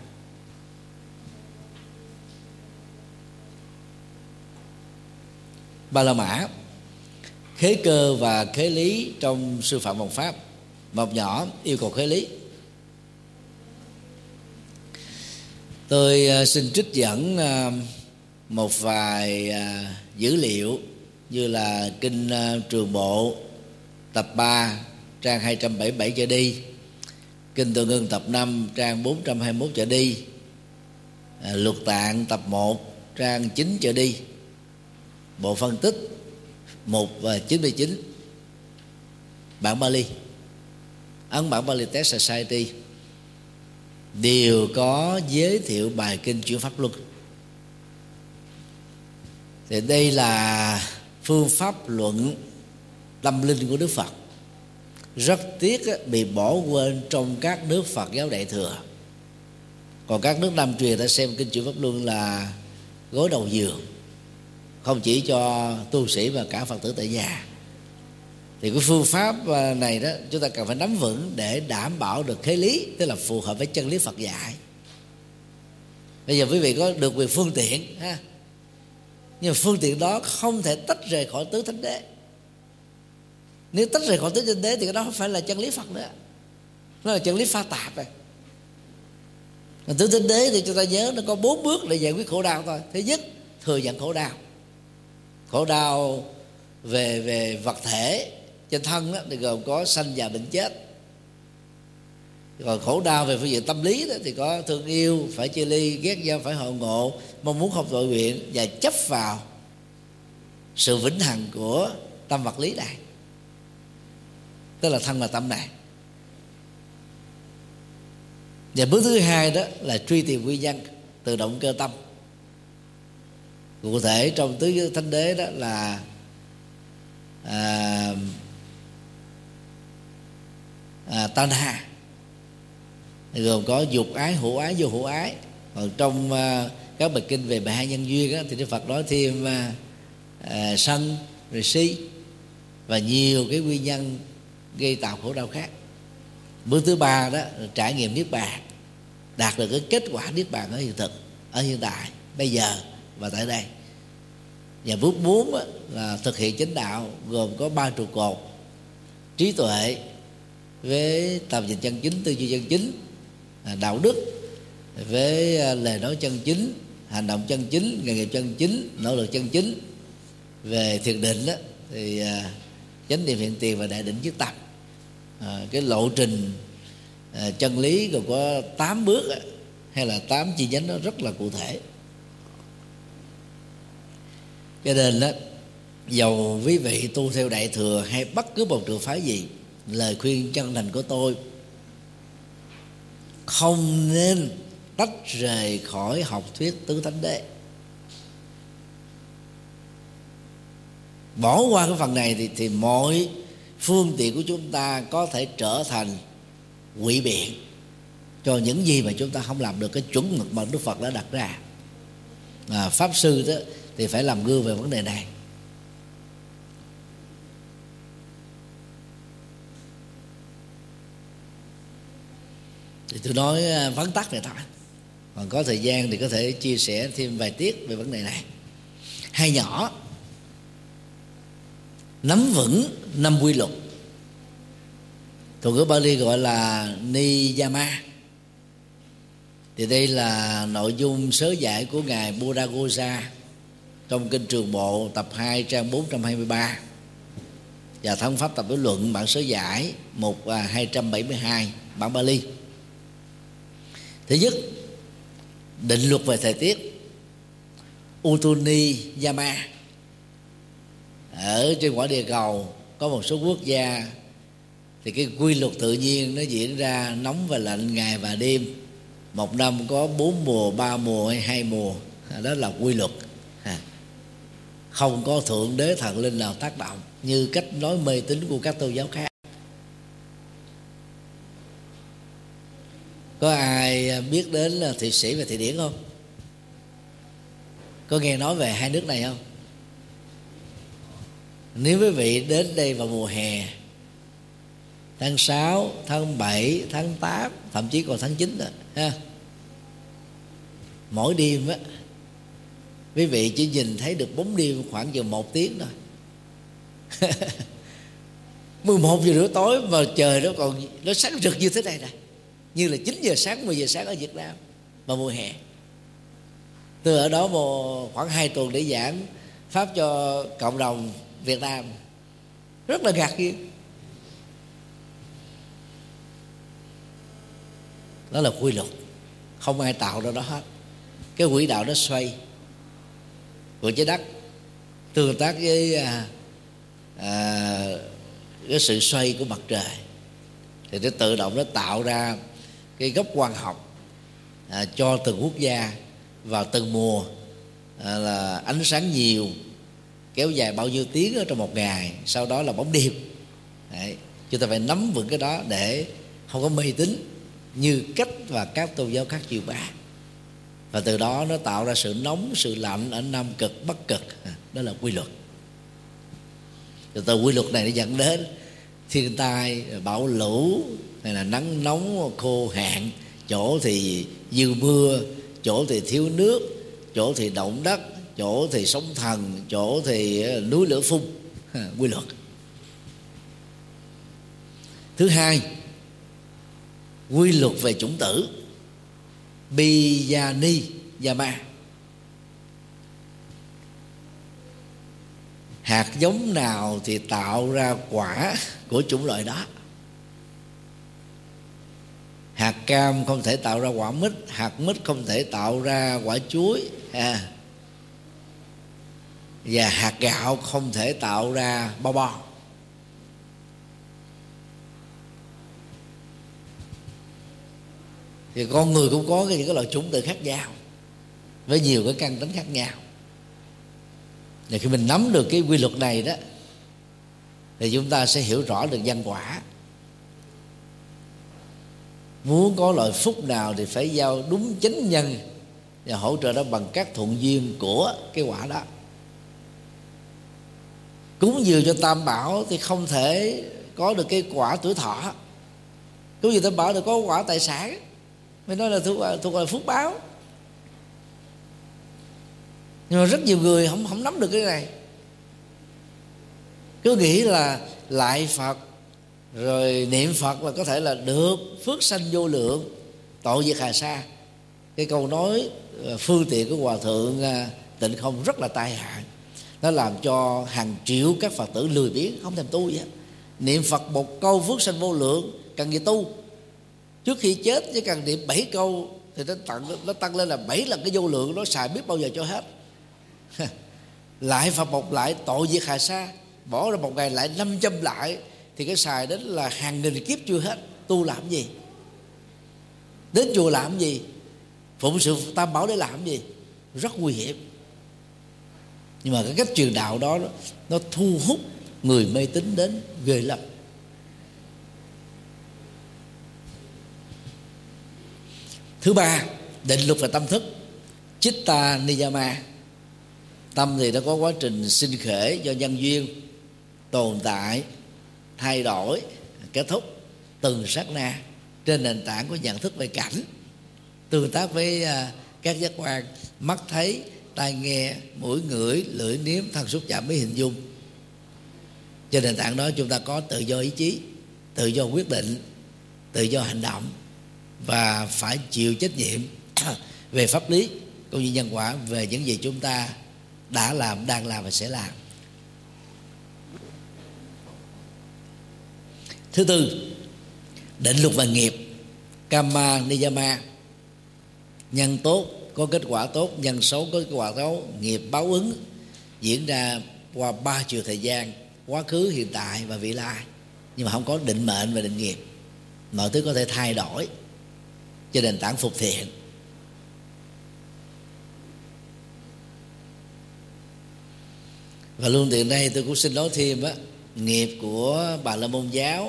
Ba La Mã, khế cơ và khế lý trong sư phạm Hoằng Pháp. Một nhỏ yêu cầu khế lý. Tôi xin trích dẫn một vài dữ liệu như là Kinh Trường Bộ tập ba trang hai trăm bảy mươi bảy trở đi, Kinh Tượng Ngưng tập năm trang bốn trăm hai mươi mốt trở đi, Luật Tạng tập một trang chín trở đi, Bộ phân tích một và chín mươi chín, bản Bali, ấn bản Bali Text Society đều có giới thiệu bài kinh chuyển pháp luân. Thì đây là phương pháp luận tâm linh của Đức Phật, rất tiếc bị bỏ quên trong các nước Phật giáo Đại thừa. Còn các nước Nam truyền ta xem kinh chuyển pháp luân là gối đầu giường, không chỉ cho tu sĩ mà cả Phật tử tại gia. Thì cái phương pháp này đó chúng ta cần phải nắm vững để đảm bảo được khế lý, tức là phù hợp với chân lý Phật dạy. Bây giờ quý vị có được quyền phương tiện ha, nhưng mà phương tiện đó không thể tách rời khỏi tứ thánh đế. Nếu tách rời khỏi tứ thánh đế thì cái đó không phải là chân lý Phật nữa, nó là chân lý pha tạp rồi. Tứ thánh đế thì chúng ta nhớ nó có bốn bước để giải quyết khổ đau thôi. Thứ nhất, thừa nhận khổ đau. Khổ đau về về vật thể trên thân đó, thì gồm có sanh già bệnh chết. Còn khổ đau về phương diện tâm lý đó, thì có thương yêu phải chia ly, ghét nhau phải hội ngộ, mong muốn không tội nguyện và chấp vào sự vĩnh hằng của tâm vật lý này, tức là thân và tâm này. Và bước thứ hai đó là truy tìm nguyên nhân từ động cơ tâm. Cụ thể trong tứ thánh đế đó là à, à, Tanha, gồm có dục ái, hữu ái, vô hữu ái. Còn trong à, các bài kinh về mười hai nhân duyên đó, thì Đức Phật nói thêm à, à, sân, rồi si và nhiều cái nguyên nhân gây tạo khổ đau khác. Bước thứ ba đó là trải nghiệm niết bàn, đạt được cái kết quả niết bàn ở hiện thực, ở hiện tại, bây giờ và tại đây. Và bước bốn đó là thực hiện chánh đạo, gồm có ba trụ cột: trí tuệ với tầm nhìn chân chính, tư duy chân chính, đạo đức với lời nói chân chính, hành động chân chính, nghề nghiệp chân chính, nỗ lực chân chính. Về thiền định đó, thì chánh niệm hiện tiền và đại định nhất tâm. À, cái lộ trình à, chân lý gồm có tám bước á, hay là tám chi nhánh, nó rất là cụ thể. Cho nên đó, dầu quý vị tu theo Đại Thừa hay bất cứ một trường phái gì, lời khuyên chân thành của tôi không nên tách rời khỏi học thuyết tứ thánh đế. Bỏ qua cái phần này thì, thì mọi phương tiện của chúng ta có thể trở thành ngụy biện cho những gì mà chúng ta không làm được cái chuẩn mực mà Đức Phật đã đặt ra. À, Pháp sư đó thì phải làm gương về vấn đề này. Thì tôi nói vắn tắt này thôi, còn có thời gian thì có thể chia sẻ thêm vài tiết về vấn đề này. Hai nhỏ nắm vững năm quy luật, thuật ngữ Bali gọi là Niyama. Thì đây là nội dung sớ giải của ngài Buddhaghosa trong kinh Trường Bộ tập hai trang bốn trăm hai mươi ba và Thân Pháp tập đối luận bản sớ giải mục hai trăm bảy mươi hai bản Bali. Thứ nhất, định luật về thời tiết Uttuniyama. Ở trên quả địa cầu có một số quốc gia thì cái quy luật tự nhiên nó diễn ra nóng và lạnh, ngày và đêm. Một năm có bốn mùa, ba mùa hay hai mùa, đó là quy luật. Không có thượng đế thần linh nào tác động như cách nói mê tín của các tôn giáo khác. Có ai biết đến là Thụy Sĩ và Thụy Điển không? Có nghe nói về hai nước này không? Nếu quý vị đến đây vào mùa hè, tháng sáu, tháng bảy, tháng tám, thậm chí còn tháng chín rồi ha, mỗi đêm á, quý vị chỉ nhìn thấy được bóng đêm khoảng chừng một tiếng thôi. mười một giờ rưỡi tối mà trời nó còn nó sáng rực như thế này nè, như là chín giờ sáng, mười giờ sáng ở Việt Nam vào mùa hè. Tôi ở đó một khoảng hai tuần để giảng pháp cho cộng đồng Việt Nam, rất là ngạc nhiên. Đó là quy luật, không ai tạo ra đó hết. Cái quỹ đạo nó xoay của trái đất tương tác với à, à, cái sự xoay của mặt trời, thì nó tự động nó tạo ra cái góc quang học à, cho từng quốc gia vào từng mùa, à, là ánh sáng nhiều kéo dài bao nhiêu tiếng ở trong một ngày, sau đó là bóng đêm. Đấy, chúng ta phải nắm vững cái đó để không có mê tín như cách và các tôn giáo khác truyền bá, và từ đó nó tạo ra sự nóng, sự lạnh ở Nam Cực, Bắc Cực. Đó là quy luật. Từ từ quy luật này nó dẫn đến thiên tai, bão lũ, hay là nắng nóng, khô hạn, chỗ thì dư mưa, chỗ thì thiếu nước, chỗ thì động đất, chỗ thì sóng thần, chỗ thì núi lửa phun. Quy luật. Thứ hai, quy luật về chủng tử Bijaniyama. Hạt giống nào thì tạo ra quả của chủng loại đó. Hạt cam không thể tạo ra quả mít, hạt mít không thể tạo ra quả chuối, à. Và hạt gạo không thể tạo ra bo bo. Thì con người cũng có những cái loại chủng tử khác nhau với nhiều cái căn tính khác nhau. Thì khi mình nắm được cái quy luật này đó, thì chúng ta sẽ hiểu rõ được nhân quả. Muốn có loại phúc nào thì phải giao đúng chánh nhân và hỗ trợ đó bằng các thuận duyên của cái quả đó. Cúng dường cho Tam Bảo thì không thể có được cái quả tuổi thọ. Cúng dường Tam Bảo thì có quả tài sản, mới nói là thuộc, thuộc là phúc báo. Nhưng mà rất nhiều người không không nắm được cái này, cứ nghĩ là lại Phật rồi niệm Phật là có thể là được phước sanh vô lượng, tội diệt hà sa. Cái câu nói phương tiện của Hòa Thượng Tịnh Không rất là tai hại. Nó làm cho hàng triệu các Phật tử lười biếng, không thèm tu gì hết. Niệm Phật một câu phước sanh vô lượng, cần gì tu. Trước khi chết chỉ cần niệm bảy câu thì nó tăng, nó tăng lên là bảy lần cái vô lượng, nó xài biết bao giờ cho hết. Lại Phật một lại, tội diệt hà sa, bỏ ra một ngày lại năm trăm lại, thì cái xài đến là hàng nghìn kiếp chưa hết. Tu làm gì? Đến chùa làm gì? Phụng sự Tam Bảo để làm gì? Rất nguy hiểm. Nhưng mà cái cách truyền đạo đó nó thu hút người mê tín đến ghê lắm. Thứ ba, định luật và tâm thức. Chitta Niyama. Tâm thì nó có quá trình sinh khởi do nhân duyên, tồn tại, thay đổi, kết thúc từng sát na trên nền tảng của nhận thức về cảnh, tương tác với các giác quan mắt thấy, tai nghe, mũi ngửi, lưỡi nếm, thân xúc chạm với hình dung. Trên nền tảng đó chúng ta có tự do ý chí, tự do quyết định, tự do hành động, và phải chịu trách nhiệm về pháp lý cũng như nhân quả về những gì chúng ta đã làm, đang làm và sẽ làm. Thứ tư, định luật và nghiệp. Karma Niyama. Nhân tốt có kết quả tốt, nhân xấu có kết quả xấu. Nghiệp báo ứng diễn ra qua ba chiều thời gian: quá khứ, hiện tại và vị lai. Nhưng mà không có định mệnh và định nghiệp. Mọi thứ có thể thay đổi trên nền tảng phục thiện. Và luôn tiện đây tôi cũng xin nói thêm á, nghiệp của Bà La Môn giáo,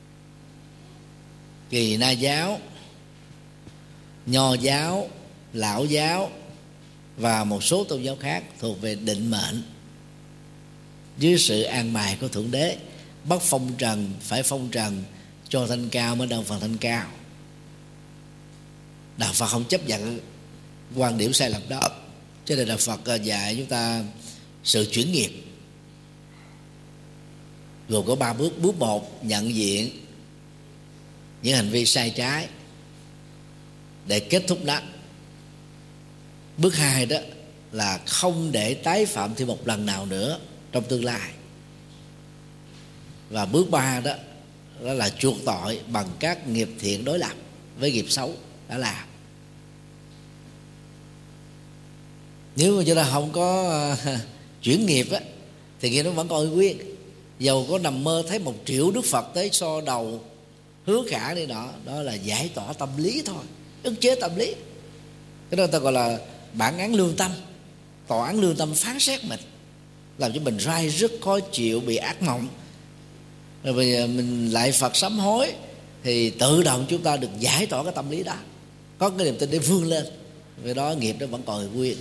Kỳ Na giáo, Nho giáo, Lão giáo và một số tôn giáo khác thuộc về định mệnh, dưới sự an bài của Thượng Đế. Bắt phong trần phải phong trần, cho thanh cao mới đồng phần thanh cao. Đạo Phật không chấp nhận quan điểm sai lầm đó, cho nên Đạo Phật dạy chúng ta sự chuyển nghiệp gồm có ba bước. Bước một, nhận diện những hành vi sai trái để kết thúc nó. Bước hai đó là không để tái phạm thêm một lần nào nữa trong tương lai. Và bước ba đó, đó là chuộc tội bằng các nghiệp thiện đối lập với nghiệp xấu đã làm. Nếu mà chúng ta không có uh, chuyển nghiệp á, thì nghiệp nó vẫn còn nguyên. Dầu có nằm mơ thấy một triệu Đức Phật tới so đầu hứa khả đi nọ, đó là giải tỏa tâm lý thôi, ức chế tâm lý. Cái đó người ta gọi là bản án lương tâm, tòa án lương tâm phán xét mình, làm cho mình rai rất khó chịu, bị ác mộng. Rồi bây giờ mình lại Phật sám hối thì tự động chúng ta được giải tỏa cái tâm lý đó, có cái niềm tin để vươn lên. Vì đó nghiệp nó vẫn còn nguyên.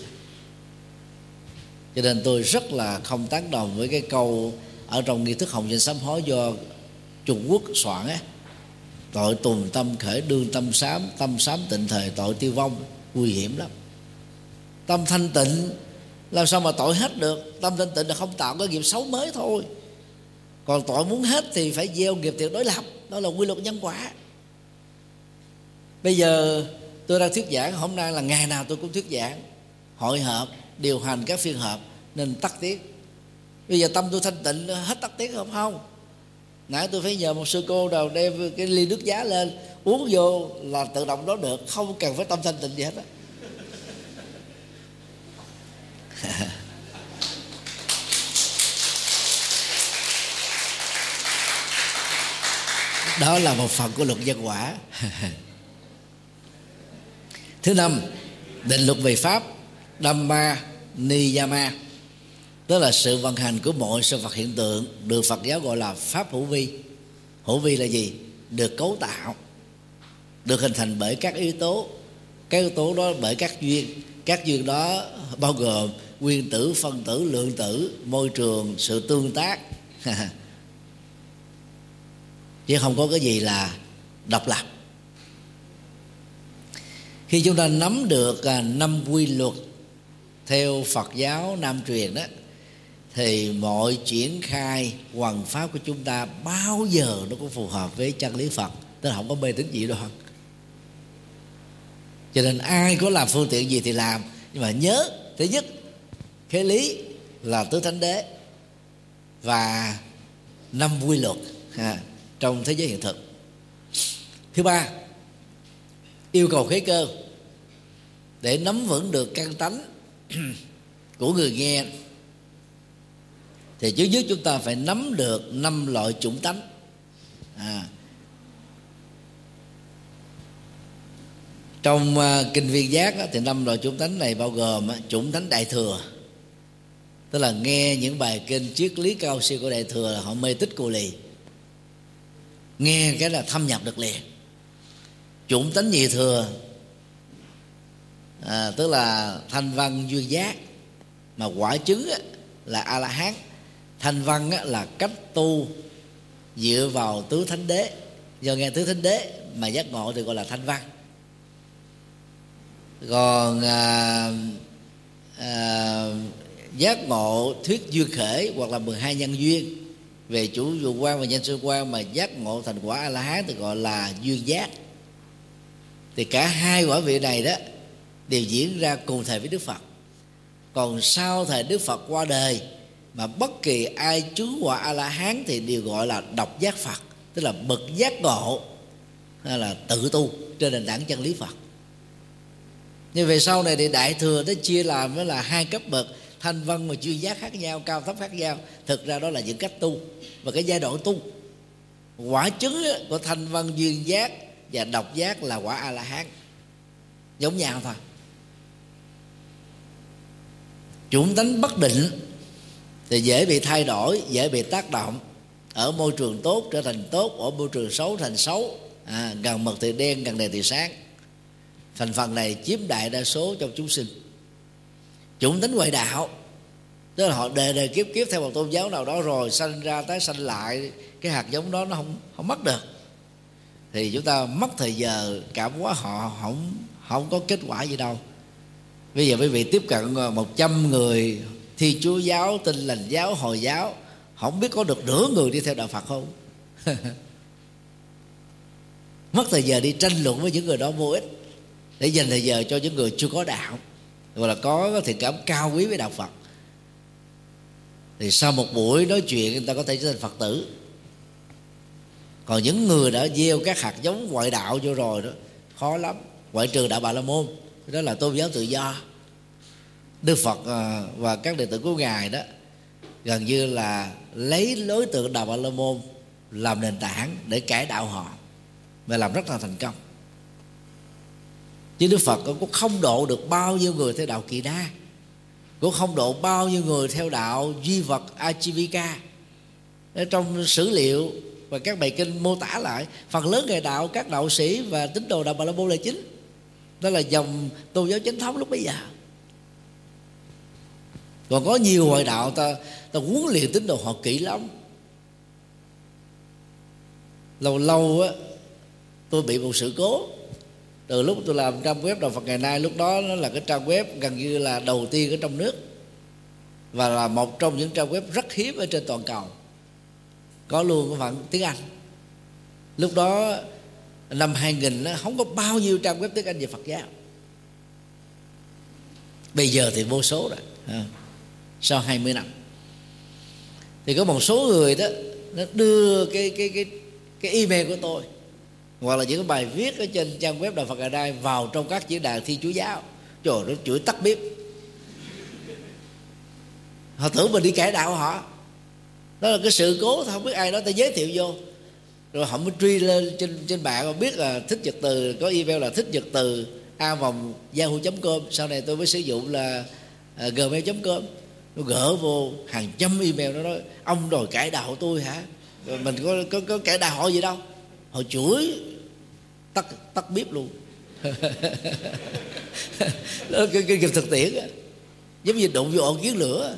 Cho nên tôi rất là không tán đồng với cái câu ở trong nghi thức hồng danh sám hối do Trung Quốc soạn á: tội tùng tâm khởi đương tâm sám, tâm sám tịnh thời tội tiêu vong. Nguy hiểm lắm. Tâm thanh tịnh làm sao mà tội hết được? Tâm thanh tịnh là không tạo cái nghiệp xấu mới thôi. Còn tội muốn hết thì phải gieo nghiệp thiện đối lập. Đó là quy luật nhân quả. Bây giờ tôi đang thuyết giảng, hôm nay là ngày nào tôi cũng thuyết giảng, hội họp, điều hành các phiên họp nên tắt tiếng. Bây giờ tâm tôi thanh tịnh hết tắt tiếng không? Không. Nãy tôi phải nhờ một sư cô nào đem cái ly nước giá lên, uống vô là tự động đó được, không cần phải tâm thanh tịnh gì hết á. Đó là một phần của luật nhân quả. Thứ năm, định luật về pháp Dhamma Niyama, tức là sự vận hành của mọi sự vật hiện tượng, được Phật giáo gọi là pháp hữu vi. Hữu vi là gì? Được cấu tạo, được hình thành bởi các yếu tố. Các yếu tố đó bởi các duyên. Các duyên đó bao gồm nguyên tử, phân tử, lượng tử, môi trường, sự tương tác. Chứ không có cái gì là độc lập. Khi chúng ta nắm được năm quy luật theo Phật giáo Nam truyền đó, thì mọi triển khai hoằng pháp của chúng ta bao giờ nó cũng phù hợp với chân lý Phật, tức là không có mê tín dị đoan. Cho nên ai có làm phương tiện gì thì làm, nhưng mà nhớ, thứ nhất, khế lý là tứ thánh đế và năm quy luật ha, trong thế giới hiện thực. Thứ ba, yêu cầu khế cơ. Để nắm vững được căn tánh của người nghe thì trước nhất chúng ta phải nắm được năm loại chủng tánh. à, Trong uh, kinh Viên Giác á, thì năm loại chủng tánh này bao gồm á, chủng tánh Đại Thừa, tức là nghe những bài kinh triết lý cao siêu của Đại Thừa là họ mê tích cô lì, nghe cái là thâm nhập được liền. Chủng tánh Nhị Thừa, à, tức là thanh văn duyên giác, mà quả chứng á, là A La Hán. Thanh văn á, là cách tu dựa vào tứ thánh đế, do nghe tứ thánh đế mà giác ngộ thì gọi là thanh văn. Còn à, à, giác ngộ thuyết duyên khởi hoặc là mười hai nhân duyên về chủ dụ quan và nhân sư quan mà giác ngộ thành quả A La Hán thì gọi là duyên giác. Thì cả hai quả vị này đó đều diễn ra cùng thời với Đức Phật. Còn sau thời Đức Phật qua đời mà bất kỳ ai chứng quả A La Hán thì đều gọi là độc giác Phật, tức là bậc giác ngộ hay là tự tu trên nền tảng chân lý Phật. Nhưng về sau này thì Đại Thừa nó chia làm đó là hai cấp bậc, thanh văn và duyên giác khác nhau, cao thấp khác nhau. Thực ra đó là những cách tu và cái giai đoạn tu. Quả chứng của thanh văn duyên giác và độc giác là quả A La Hán, giống nhau thôi. Chủng tánh bất định thì dễ bị thay đổi, dễ bị tác động. Ở môi trường tốt trở thành tốt, ở môi trường xấu thành xấu. à, Gần mực thì đen, gần đèn thì sáng. Thành phần này chiếm đại đa số trong chúng sinh. Chủng tánh ngoại đạo, tức là họ đề đề kiếp kiếp theo một tôn giáo nào đó rồi sanh ra tái sanh lại, cái hạt giống đó nó không không mất được, thì chúng ta mất thời giờ cảm hóa họ, không không có kết quả gì đâu. Bây giờ quý vị tiếp cận một trăm người Thiên Chúa giáo, Tin Lành giáo, Hồi giáo, không biết có được nửa người đi theo đạo Phật không? Mất thời giờ đi tranh luận với những người đó vô ích, để dành thời giờ cho những người chưa có đạo, gọi là có thiện cảm cao quý với đạo Phật. Thì sau một buổi nói chuyện người ta có thể trở thành Phật tử. Còn những người đã gieo các hạt giống ngoại đạo vô rồi đó, khó lắm. Ngoại trừ đạo Bà La Môn, đó là tôn giáo tự do. Đức Phật và các đệ tử của Ngài đó gần như là lấy đối tượng đạo Bà La Môn làm nền tảng để cải đạo họ, và làm rất là thành công. Chứ Đức Phật cũng không độ được bao nhiêu người theo đạo Kỳ Đa, cũng không độ bao nhiêu người theo đạo Duy Vật Ajivika. Ở trong sử liệu và các bài kinh mô tả lại, phần lớn người đạo, các đạo sĩ và tín đồ đạo Bà La Môn là chính. Đó là dòng tôn giáo chính thống lúc bấy giờ. Còn có nhiều ngoại đạo ta ta huấn luyện tín đồ họ kỹ lắm. Lâu lâu á, tôi bị một sự cố. Từ lúc tôi làm trang web Đạo Phật Ngày Nay, lúc đó nó là cái trang web gần như là đầu tiên ở trong nước, và là một trong những trang web rất hiếm ở trên toàn cầu, có luôn cái phần tiếng Anh. Lúc đó năm hai nghìn nó không có bao nhiêu trang web tiếng Anh về Phật giáo. Bây giờ thì vô số rồi. À, sau hai mươi năm thì có một số người đó nó đưa cái cái cái cái email của tôi hoặc là những cái bài viết ở trên trang web Đạo Phật Ngày Nay vào trong các diễn đàn Thiên Chúa giáo. Trời, nó chửi tắt bếp. Họ tưởng mình đi cải đạo họ. Đó là cái sự cố, không biết ai đó ta giới thiệu vô, rồi họ mới truy lên trên trên mạng và biết là Thích Nhật Từ, có email là thích nhật từ a vòng yahoo chấm com, sau này tôi mới sử dụng là uh, gmail chấm com. Nó gỡ vô hàng trăm email, nó nói ông đòi cải đạo tôi hả? Rồi mình có có có cải đạo họ gì đâu, họ chửi tắt tắt bếp luôn. Đó cái cái nghiệp thực tiễn á, giống như đụng vô ổ kiến lửa.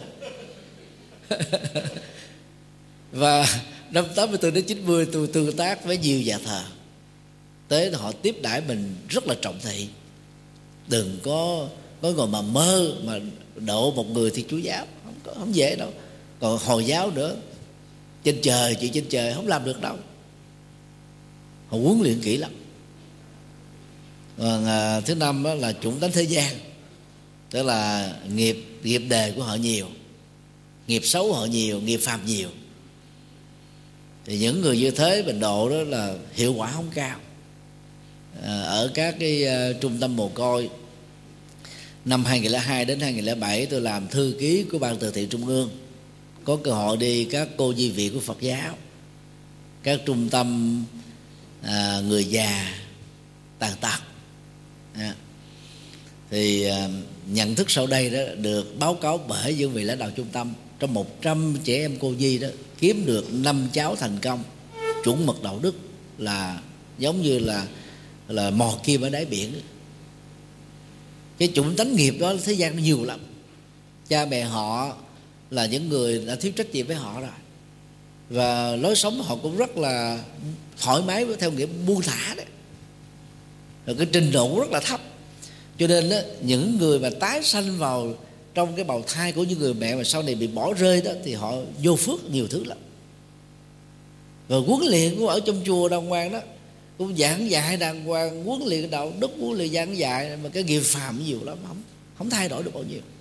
Và năm tám mươi tư đến chín mươi tôi tương tác với nhiều nhà thờ, tới họ tiếp đãi mình rất là trọng thị. Đừng có có ngồi mà mơ mà độ một người thì Chúa giáo, không có, không dễ đâu. Còn Hồi giáo nữa, trên trời, chuyện trên trời không làm được đâu, họ huấn luyện kỹ lắm. Còn à, thứ năm đó là chủng tánh thế gian, tức là nghiệp nghiệp đề của họ nhiều, nghiệp xấu họ nhiều, nghiệp phàm nhiều. Thì những người như thế mình độ đó là hiệu quả không cao. À, ở các cái uh, trung tâm mồ côi, năm hai nghìn lẻ hai đến hai nghìn lẻ bảy tôi làm thư ký của ban từ thiện trung ương, có cơ hội đi các cô nhi viện của Phật giáo, các trung tâm à, người già tàn tật. À, thì à, nhận thức sau đây đó được báo cáo bởi những vị lãnh đạo trung tâm. Trong một trăm trẻ em cô nhi đó, kiếm được năm cháu thành công, chuẩn mực đạo đức, là giống như là là mò kim ở đáy biển. Cái chủng tánh nghiệp đó thế gian nó nhiều lắm. Cha mẹ họ là những người đã thiếu trách nhiệm với họ rồi, và lối sống họ cũng rất là thoải mái theo nghĩa buông thả đấy, rồi cái trình độ rất là thấp. Cho nên đó, những người mà tái sanh vào trong cái bào thai của những người mẹ mà sau này bị bỏ rơi đó, thì họ vô phước nhiều thứ lắm. Rồi huấn luyện cũng ở trong chùa đàng hoàng đó, cũng giảng dạy đàng hoàng, huấn luyện đạo đức, huấn luyện giảng dạy, mà cái nghiệp phàm nhiều lắm, không không thay đổi được bao nhiêu.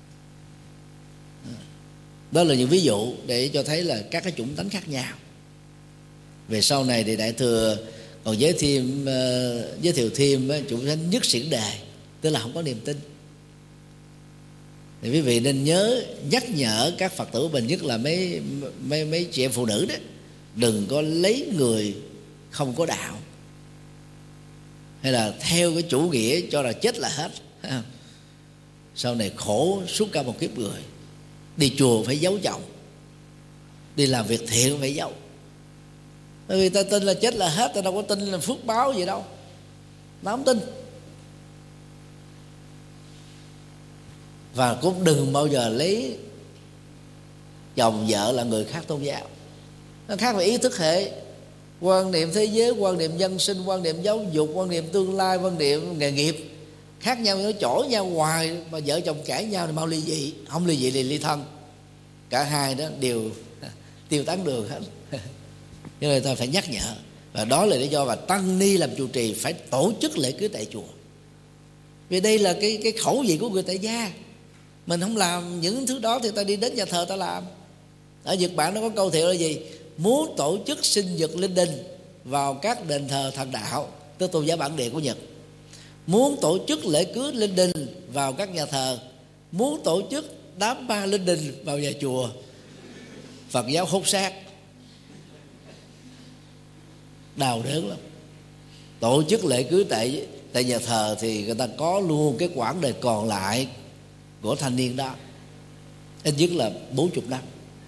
Đó là những ví dụ để cho thấy là các cái chủng tánh khác nhau. Về sau này thì Đại Thừa còn giới thêm uh, giới thiệu thêm uh, chủng tánh nhất xiển đề, tức là không có niềm tin. Thì quý vị nên nhớ nhắc nhở các Phật tử mình, nhất là mấy mấy mấy chị em phụ nữ đó, đừng có lấy người không có đạo, hay là theo cái chủ nghĩa cho là chết là hết. Sau này khổ suốt cả một kiếp người. Đi chùa phải giấu chồng, đi làm việc thiện phải giấu, bởi vì ta tin là chết là hết, ta đâu có tin là phước báo gì đâu, ta không tin. Và cũng đừng bao giờ lấy chồng vợ là người khác tôn giáo. Nó khác về ý thức hệ, quan niệm thế giới, quan niệm nhân sinh, quan niệm giáo dục, quan niệm tương lai, quan niệm nghề nghiệp khác nhau, nó chổi nhau hoài. Mà vợ chồng cãi nhau thì mau ly dị, không ly dị thì ly thân. Cả hai đó đều tiêu tán đường hết. Cho nên ta phải nhắc nhở. Và đó là lý do mà tăng ni làm trụ trì phải tổ chức lễ cưới tại chùa, vì đây là cái cái khẩu vị của người tại gia. Mình không làm những thứ đó thì ta đi đến nhà thờ ta làm. Ở Nhật Bản nó có câu thiệu là gì? Muốn tổ chức sinh nhật linh đình vào các đền thờ thần đạo, tức tôn giáo bản địa của Nhật. Muốn tổ chức lễ cưới linh đình vào các nhà thờ. Muốn tổ chức đám ma linh đình vào nhà chùa. Phật giáo hốt xác, đau đớn lắm. Tổ chức lễ cưới tại tại nhà thờ thì người ta có luôn cái quãng đời còn lại của thanh niên đó, ít nhất là bốn mươi năm.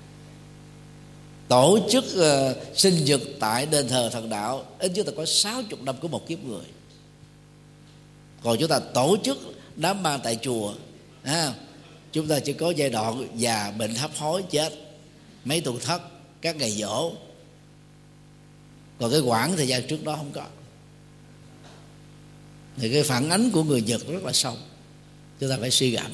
Tổ chức uh, sinh nhật tại đền thờ thần đạo, ít nhất là có sáu mươi năm của một kiếp người. Còn chúng ta tổ chức đám ma tại chùa, à, chúng ta chỉ có giai đoạn già bệnh hấp hối chết, mấy tuần thất, các ngày giỗ. Còn cái quãng thời gian trước đó không có. Thì cái phản ánh của người Nhật rất là sâu, chúng ta phải suy gẫm.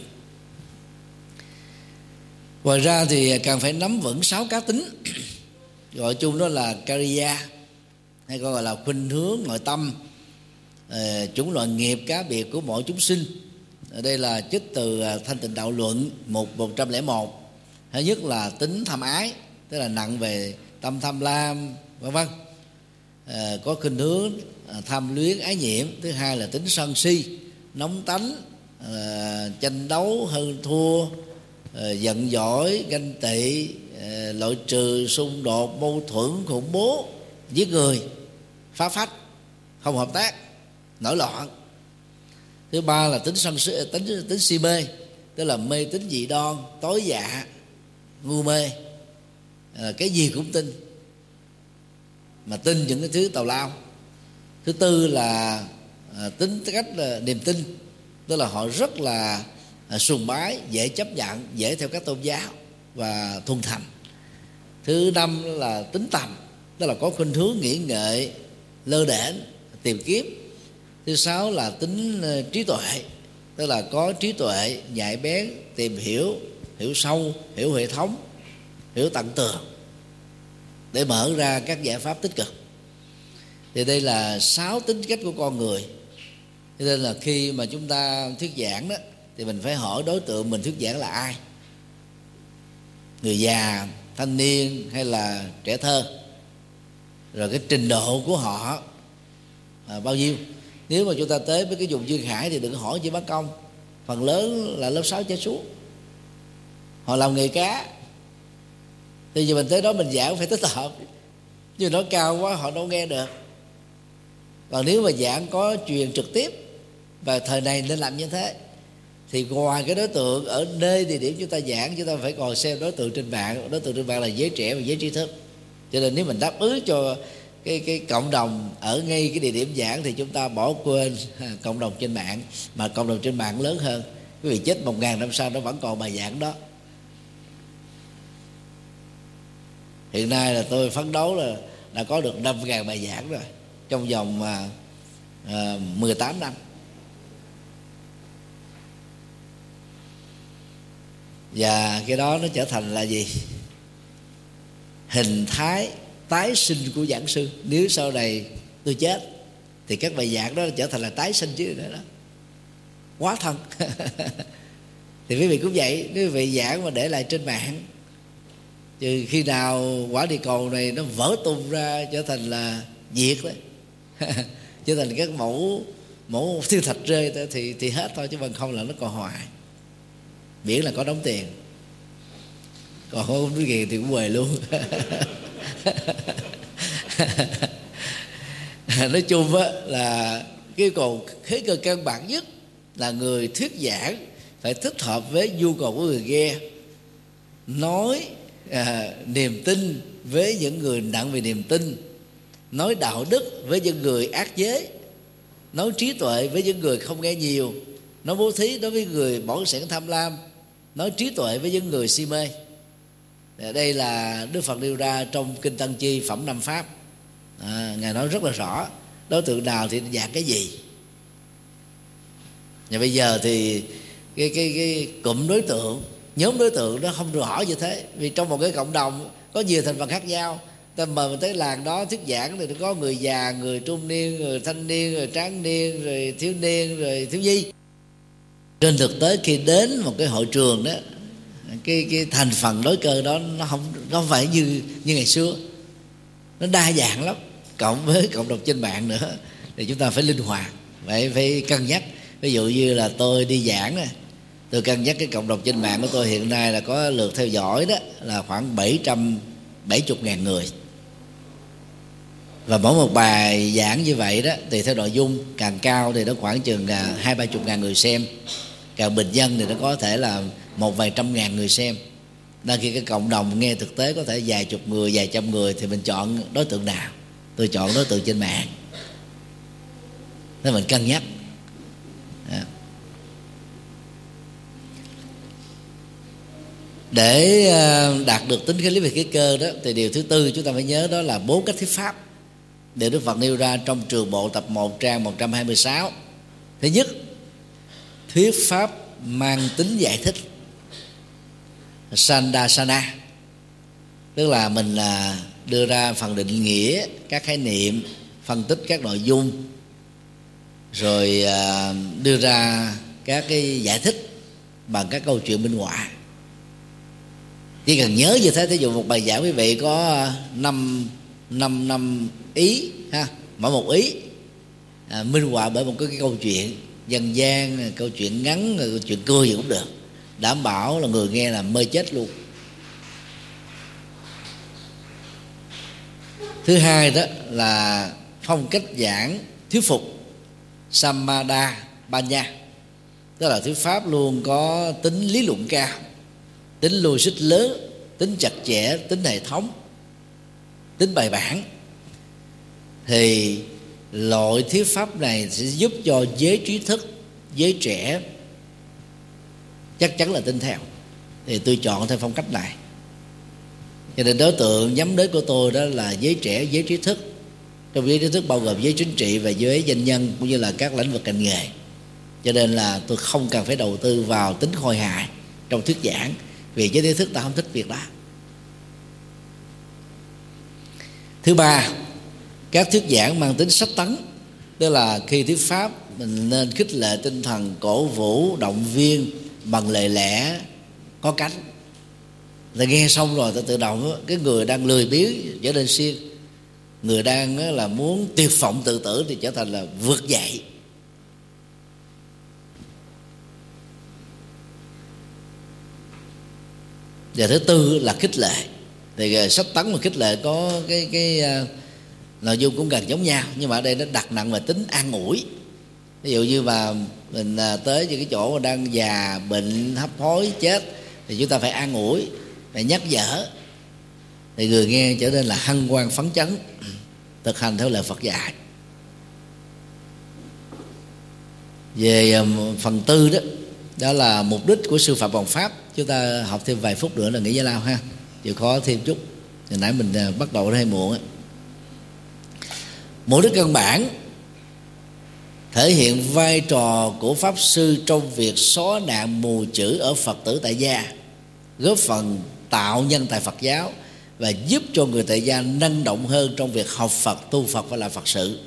Ngoài ra thì cần phải nắm vững sáu cá tính, gọi chung đó là Kariya, hay còn gọi là khuynh hướng nội tâm, à, chủng loại nghiệp cá biệt của mỗi chúng sinh. Ở đây là trích từ Thanh Tịnh Đạo Luận mục một trăm lẻ một. Thứ nhất là tính tham ái, tức là nặng về tâm tham lam, vân vân. À, có khuynh hướng à, tham luyến ái nhiễm. Thứ hai là tính sân si, nóng tánh, à, tranh đấu hơn thua, à, giận dỗi, ganh tị, à, loại trừ, xung đột, mâu thuẫn, khủng bố, giết người, phá phách, không hợp tác, nổi loạn. Thứ ba là tính sân tính tính si mê, tức là mê tín dị đoan, tối dạ, ngu mê, à, cái gì cũng tin, mà tin những cái thứ tào lao. Thứ tư là à, tính cách là niềm tin, tức là họ rất là à, sùng bái, dễ chấp nhận, dễ theo các tôn giáo và thuần thành. Thứ năm là tính tầm, tức là có khuynh hướng nghĩ ngợi, lơ đễnh, tìm kiếm. Thứ sáu là tính uh, trí tuệ, tức là có trí tuệ, nhạy bén, tìm hiểu, hiểu sâu, hiểu hệ thống, hiểu tận tường để mở ra các giải pháp tích cực. Thì đây là sáu tính cách của con người. Cho nên là khi mà chúng ta thuyết giảng đó, thì mình phải hỏi đối tượng mình thuyết giảng là ai, người già, thanh niên hay là trẻ thơ, rồi cái trình độ của họ à, bao nhiêu. Nếu mà chúng ta tới với cái vùng duyên hải thì đừng hỏi chỉ bác công, phần lớn là lớp sáu trở xuống, họ làm nghề cá. Thì giờ mình tới đó mình giảng phải thích hợp, chứ nói cao quá họ đâu nghe được. Còn nếu mà giảng có truyền trực tiếp, và thời này nên làm như thế, thì ngoài cái đối tượng ở nơi địa điểm chúng ta giảng, chúng ta phải còn xem đối tượng trên mạng. Đối tượng trên mạng là giới trẻ và giới trí thức. Cho nên nếu mình đáp ứng cho cái cái cộng đồng ở ngay cái địa điểm giảng thì chúng ta bỏ quên cộng đồng trên mạng, mà cộng đồng trên mạng lớn hơn. Quý vị chết một ngàn năm sau nó vẫn còn bài giảng đó. Hiện nay là tôi phấn đấu là đã có được năm ngàn bài giảng rồi trong vòng à, à, mười tám năm. Và cái đó nó trở thành là gì? Hình thái tái sinh của giảng sư. Nếu sau này tôi chết thì các bài giảng đó trở thành là tái sinh chứ nữa đó, quá thân. Thì quý vị cũng vậy, nếu quý vị giảng mà để lại trên mạng, trừ khi nào quả địa cầu này nó vỡ tung ra trở thành là diệt đấy, trở thành các mẫu mẫu thiên thạch rơi thì thì hết thôi, chứ bằng không là nó còn hoài. Miễn là có đóng tiền, còn không có tiền thì cũng quề luôn. Nói chung á là cái còn khế cơ căn bản nhất là người thuyết giảng phải thích hợp với nhu cầu của người nghe, nói à, niềm tin với những người nặng về niềm tin, nói đạo đức với những người ác chế, nói trí tuệ với những người không nghe nhiều, nói bố thí đối với người bỏng sẻn tham lam, nói trí tuệ với những người si mê. Đây là Đức Phật nêu ra trong Kinh Tăng Chi Phẩm Năm Pháp. à, Ngài nói rất là rõ đối tượng nào thì giảng cái gì. Và bây giờ thì cái, cái, cái cụm đối tượng, nhóm đối tượng nó không rõ như thế. Vì trong một cái cộng đồng có nhiều thành phần khác nhau, ta mời mình tới làng đó thuyết giảng thì có người già, người trung niên, người thanh niên, người tráng niên, rồi thiếu niên, rồi thiếu nhi. Trên thực tế khi đến một cái hội trường đó, cái cái thành phần đối cơ đó nó không nó không phải như như ngày xưa, nó đa dạng lắm. Cộng với cộng đồng trên mạng nữa thì chúng ta phải linh hoạt, phải phải cân nhắc. Ví dụ như là tôi đi giảng này, tôi cân nhắc cái cộng đồng trên mạng của tôi hiện nay là có lượt theo dõi đó là khoảng bảy trăm bảy mươi ngàn người. Và mỗi một bài giảng như vậy đó thì theo nội dung càng cao thì nó khoảng chừng hai ba chục ngàn người xem, càng bình dân thì nó có thể là một vài trăm ngàn người xem. Đang khi cái cộng đồng nghe thực tế có thể vài chục người, vài trăm người, thì mình chọn đối tượng nào? Tôi chọn đối tượng trên mạng. Nên mình cân nhắc. Để đạt được tính cái lý về cái cơ đó thì điều thứ tư chúng ta phải nhớ đó là bốn cách thuyết pháp để Đức Phật nêu ra trong Trường Bộ tập một trang một trăm hai mươi sáu. Thứ nhất, thuyết pháp mang tính giải thích, Sandasana, tức là mình là đưa ra phần định nghĩa các khái niệm, phân tích các nội dung, rồi đưa ra các cái giải thích bằng các câu chuyện minh họa. Chỉ cần nhớ như thế, thí dụ một bài giảng quý vị có năm năm năm ý ha, mỗi một ý à, minh họa bởi một cái, cái câu chuyện dân gian, câu chuyện ngắn, câu chuyện cười gì cũng được, đảm bảo là người nghe là mê chết luôn. Thứ hai đó là phong cách giảng thuyết phục, Samadha Banya, Tức là thuyết pháp luôn có tính lý luận cao, tính logic lớn, tính chặt chẽ, tính hệ thống, tính bài bản, thì loại thuyết pháp này sẽ giúp cho giới trí thức, giới trẻ chắc chắn là tin theo. Thì tôi chọn theo phong cách này. Cho nên đối tượng nhắm đến của tôi đó là giới trẻ, giới trí thức. Trong giới trí thức bao gồm giới chính trị và giới doanh nhân, cũng như là các lĩnh vực ngành nghề. Cho nên là tôi không cần phải đầu tư vào tính khôi hài trong thuyết giảng, vì giới trí thức ta không thích việc đó. Thứ ba, các thuyết giảng mang tính sách tấn. Tức là khi thuyết pháp mình nên khích lệ tinh thần, cổ vũ, động viên bằng lời lẽ có cánh. Là nghe xong rồi ta tự động cái người đang lười biếng trở nên siêng, người đang là muốn tuyệt vọng tự tử thì trở thành là vượt dậy. Và thứ tư là khích lệ. Thì sách tấn và khích lệ có cái cái uh, nội dung cũng gần giống nhau, nhưng mà ở đây nó đặt nặng về tính an ủi. Ví dụ như mà mình uh, tới những cái chỗ mà đang già, bệnh, hấp hối, chết, thì chúng ta phải an ủi, phải nhắc nhở, thì người nghe trở nên là hân hoan phấn chấn, thực hành theo lời Phật dạy. Về um, phần tư đó, đó là mục đích của sư phạm bằng pháp. Chúng ta học thêm vài phút nữa là nghỉ giải lao ha, chịu khó thêm chút. Hồi nãy mình uh, bắt đầu hơi muộn ấy. Mục đích căn bản thể hiện vai trò của pháp sư trong việc xóa nạn mù chữ ở Phật tử tại gia, góp phần tạo nhân tài Phật giáo và giúp cho người tại gia năng động hơn trong việc học Phật, tu Phật và làm Phật sự.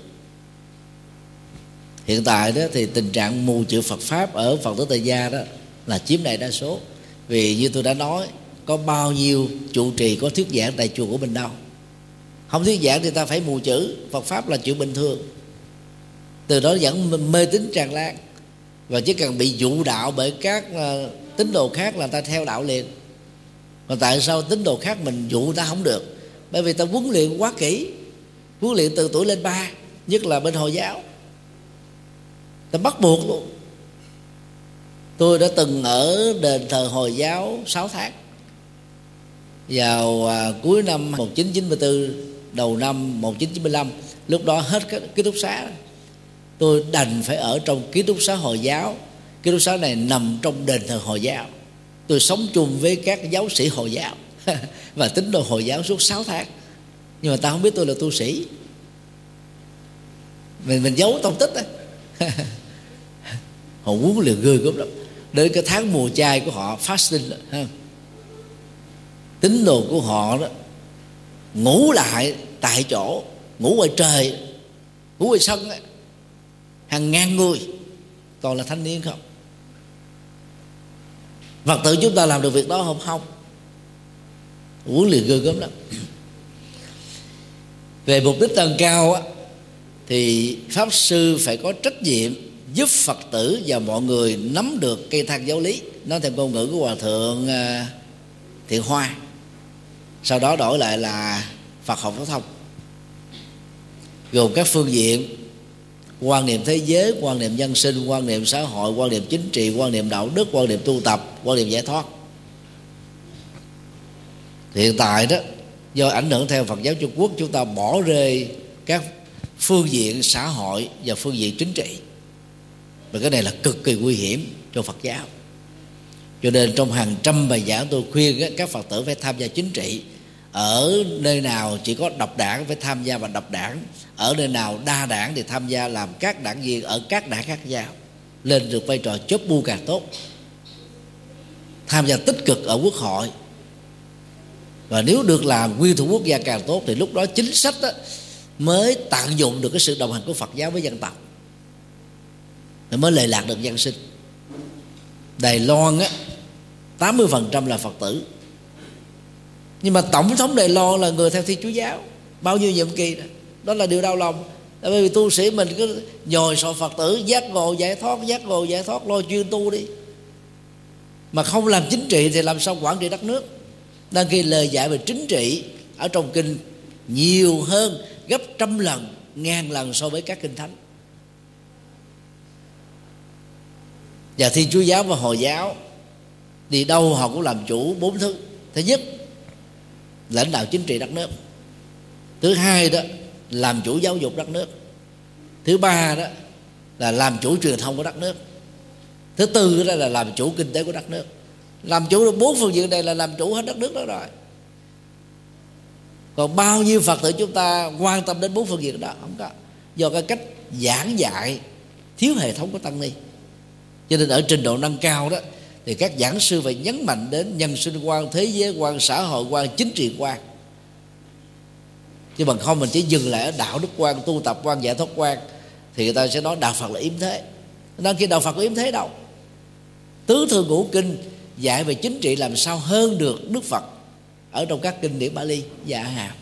Hiện tại đó thì tình trạng mù chữ Phật pháp ở Phật tử tại gia đó là chiếm đại đa số. Vì như tôi đã nói, có bao nhiêu trụ trì có thuyết giảng tại chùa của mình đâu. Không thuyết giảng thì ta phải mù chữ Phật pháp là chuyện bình thường. Từ đó dẫn mê tín tràn lan, và chỉ cần bị dụ đạo bởi các tín đồ khác là ta theo đạo liền. Còn tại sao tín đồ khác mình dụ ta không được? Bởi vì ta huấn luyện quá kỹ, huấn luyện từ tuổi lên ba, nhất là bên Hồi giáo, ta bắt buộc luôn. Tôi đã từng ở đền thờ Hồi giáo sáu tháng. Vào à, cuối năm một nghìn chín trăm chín mươi tư, đầu năm một nghìn chín trăm chín mươi lăm, lúc đó hết cái ký túc xá, tôi đành phải ở trong ký túc xá Hồi giáo. Ký túc xá này nằm trong đền thờ Hồi giáo. Tôi sống chung với các giáo sĩ Hồi giáo và tín đồ Hồi giáo suốt sáu tháng. Nhưng mà ta không biết tôi là tu sĩ. Mình mình giấu tông tích á. Họ huấn luyện ghê gớm lắm. Đến cái tháng mùa chay của họ, fasting ha, tín đồ của họ đó ngủ lại tại chỗ, ngủ ngoài trời, ngủ ngoài sân ấy. Hàng ngàn người, toàn là thanh niên không. Phật tử chúng ta làm được việc đó không? Không. Huấn luyện ghê gớm lắm. Về mục đích tăng cao á, thì pháp sư phải có trách nhiệm giúp Phật tử và mọi người nắm được cây thang giáo lý. Nói theo ngôn ngữ của Hòa Thượng Thiện Hoa, sau đó đổi lại là Phật học phổ thông, gồm các phương diện quan niệm thế giới, quan niệm nhân sinh, quan niệm xã hội, quan niệm chính trị, quan niệm đạo đức, quan niệm tu tập, quan niệm giải thoát. Hiện tại đó, do ảnh hưởng theo Phật giáo Trung Quốc, chúng ta bỏ rơi các phương diện xã hội và phương diện chính trị, và cái này là cực kỳ nguy hiểm cho Phật giáo. Cho nên trong hàng trăm bài giảng tôi khuyên các Phật tử phải tham gia chính trị. Ở nơi nào chỉ có độc đảng phải tham gia vào độc đảng, ở nơi nào đa đảng thì tham gia làm các đảng viên ở các đảng khác nhau, lên được vai trò chốt bu càng tốt. Tham gia tích cực ở quốc hội, và nếu được làm nguyên thủ quốc gia càng tốt, thì lúc đó chính sách đó mới tận dụng được cái sự đồng hành của Phật giáo với dân tộc, mới lệ lạc được dân sinh. Đài Loan á, tám mươi phần trăm là Phật tử, nhưng mà tổng thống Đài Loan là người theo Thiên Chúa giáo, bao nhiêu nhiệm kỳ đó. Đó là điều đau lòng. Bởi vì tu sĩ mình cứ nhồi sọ Phật tử giác ngộ giải thoát, giác ngộ giải thoát, lo chuyên tu đi, mà không làm chính trị thì làm sao quản trị đất nước. Đang khi lời dạy về chính trị ở trong kinh nhiều hơn gấp trăm lần, ngàn lần so với các kinh thánh. Và Thiên Chúa giáo và Hồi giáo đi đâu họ cũng làm chủ bốn thứ. Thứ nhất, lãnh đạo chính trị đất nước. Thứ hai đó, làm chủ giáo dục đất nước. Thứ ba đó là làm chủ truyền thông của đất nước. Thứ tư đó là làm chủ kinh tế của đất nước. Làm chủ được bốn phương diện này là làm chủ hết đất nước đó rồi. Còn bao nhiêu Phật tử chúng ta quan tâm đến bốn phương diện đó? Không có. Do cái cách giảng dạy thiếu hệ thống của tăng ni. Cho nên ở trình độ nâng cao đó thì các giảng sư phải nhấn mạnh đến nhân sinh quan, thế giới quan, xã hội quan, chính trị quan. Chứ bằng không mình chỉ dừng lại ở đạo đức quan, tu tập quan, giải thoát quan thì người ta sẽ nói đạo Phật là yếm thế. Nên khi đạo Phật có yếm thế đâu. Tứ thư ngũ kinh dạy về chính trị làm sao hơn được Đức Phật ở trong các kinh điển Bali và A Hàm.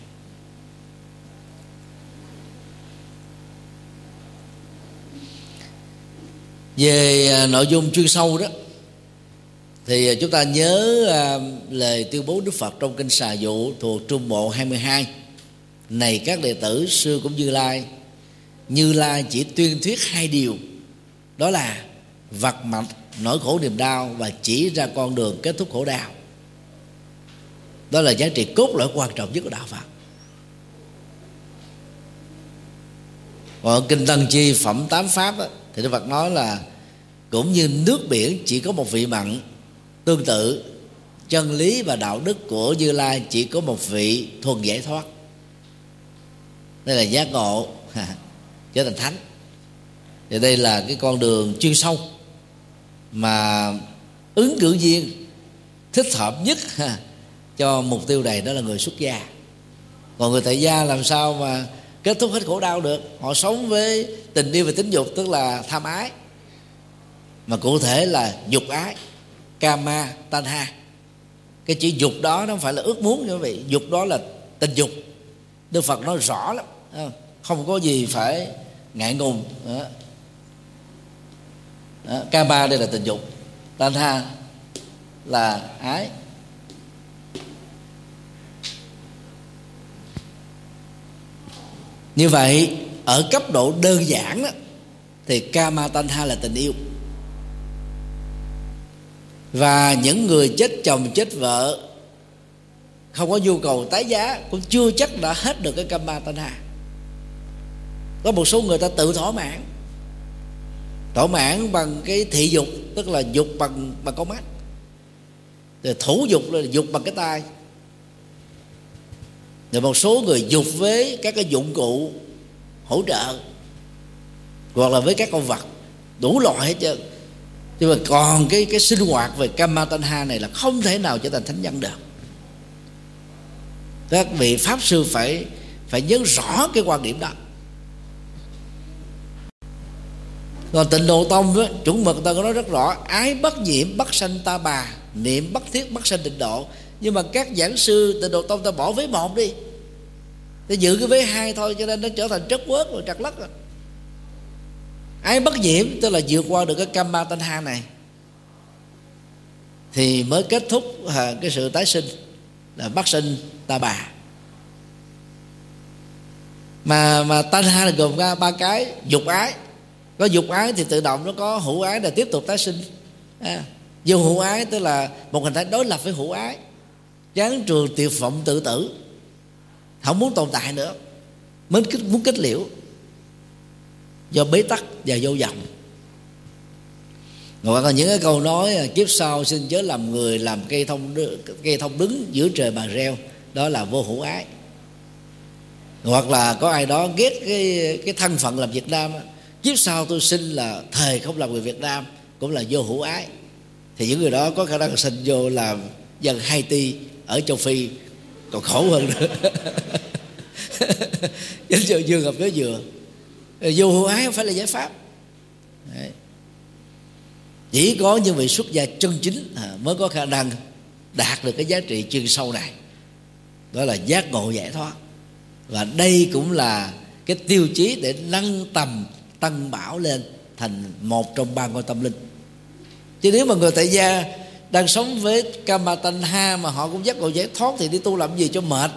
Về nội dung chuyên sâu đó thì chúng ta nhớ lời tuyên bố Đức Phật trong kinh Xà Dụ thuộc Trung Bộ hai mươi hai: này các đệ tử xưa cũng Như Lai, Như Lai chỉ tuyên thuyết hai điều, đó là vặt mạch nỗi khổ niềm đau và chỉ ra con đường kết thúc khổ đau. Đó là giá trị cốt lõi quan trọng nhất của đạo Phật. Còn kinh Tăng Chi phẩm tám pháp đó, thì Đức Phật nói là cũng như nước biển chỉ có một vị mặn, tương tự chân lý và đạo đức của Như Lai chỉ có một vị thuần giải thoát. Đây là giác ngộ trở thành thánh. Thì đây là cái con đường chuyên sâu mà ứng cử viên thích hợp nhất cho mục tiêu này, đó là người xuất gia. Còn người tại gia làm sao mà kết thúc hết khổ đau được? Họ sống với tình yêu và tính dục, tức là tham ái, mà cụ thể là dục ái, kama tanha. Cái chữ dục đó nó không phải là ước muốn như vậy, dục đó là tình dục. Đức Phật nói rõ lắm, không có gì phải ngại ngùng. Đó. Đó. Kama đây là tình dục, tanha là ái. Như vậy ở cấp độ đơn giản đó, thì kama tanha là tình yêu. Và những người chết chồng chết vợ không có nhu cầu tái giá cũng chưa chắc đã hết được cái kama tanha. Có một số người ta tự thỏa mãn, thỏa mãn bằng cái thị dục, tức là dục bằng bằng con mắt, rồi thủ dục là dục bằng cái tay. Rồi một số người dục với các cái dụng cụ hỗ trợ, hoặc là với các con vật đủ loại hết trơn. Nhưng mà còn cái cái sinh hoạt về kama tanha này là không thể nào trở thành thánh nhân được. Các vị pháp sư phải phải nhớ rõ cái quan điểm đó. Còn Tịnh Độ Tông đó, chuẩn mực ta có nói rất rõ: ái bất nhiễm bất sanh ta bà, niệm bất thiết bất sanh tịnh độ. Nhưng mà các giảng sư Tịnh Độ Tông ta bỏ vế một đi, ta giữ cái vế hai thôi, cho nên nó trở thành trất quớt rồi, trật lất rồi. Ái bất nhiễm tức là vượt qua được cái kama tanha này thì mới kết thúc à, cái sự tái sinh là bất sinh ta bà. Mà mà tanha là gồm ra ba cái: dục ái. Có dục ái thì tự động nó có hữu ái để tiếp tục tái sinh. À, vô hữu ái tức là một hình thái đối lập với hữu ái, chán trường tuyệt vọng tự tử, không muốn tồn tại nữa, muốn kết, muốn kết liễu do bế tắc và vô vọng. Hoặc là những cái câu nói kiếp sau xin chớ làm người, làm cây thông cây thông đứng giữa trời mà reo, đó là vô hữu ái. Hoặc là có ai đó ghét cái cái thân phận làm Việt Nam, kiếp sau tôi xin là thề không làm người Việt Nam, cũng là vô hữu ái. Thì những người đó có khả năng sinh vô làm dân Haiti ở châu Phi còn khổ hơn nữa. Chính giờ vừa gặp cái vừa vô hữu ái không phải là giải pháp. Đấy. Chỉ có những vị xuất gia chân chính mới có khả năng đạt được cái giá trị chuyên sâu này, đó là giác ngộ giải thoát. Và đây cũng là cái tiêu chí để nâng tầm Tăng Bảo lên thành một trong ba ngôi tâm linh. Chứ nếu mà người tại gia đang sống với kama tanha mà họ cũng giác ngộ giải thoát thì đi tu làm gì cho mệt.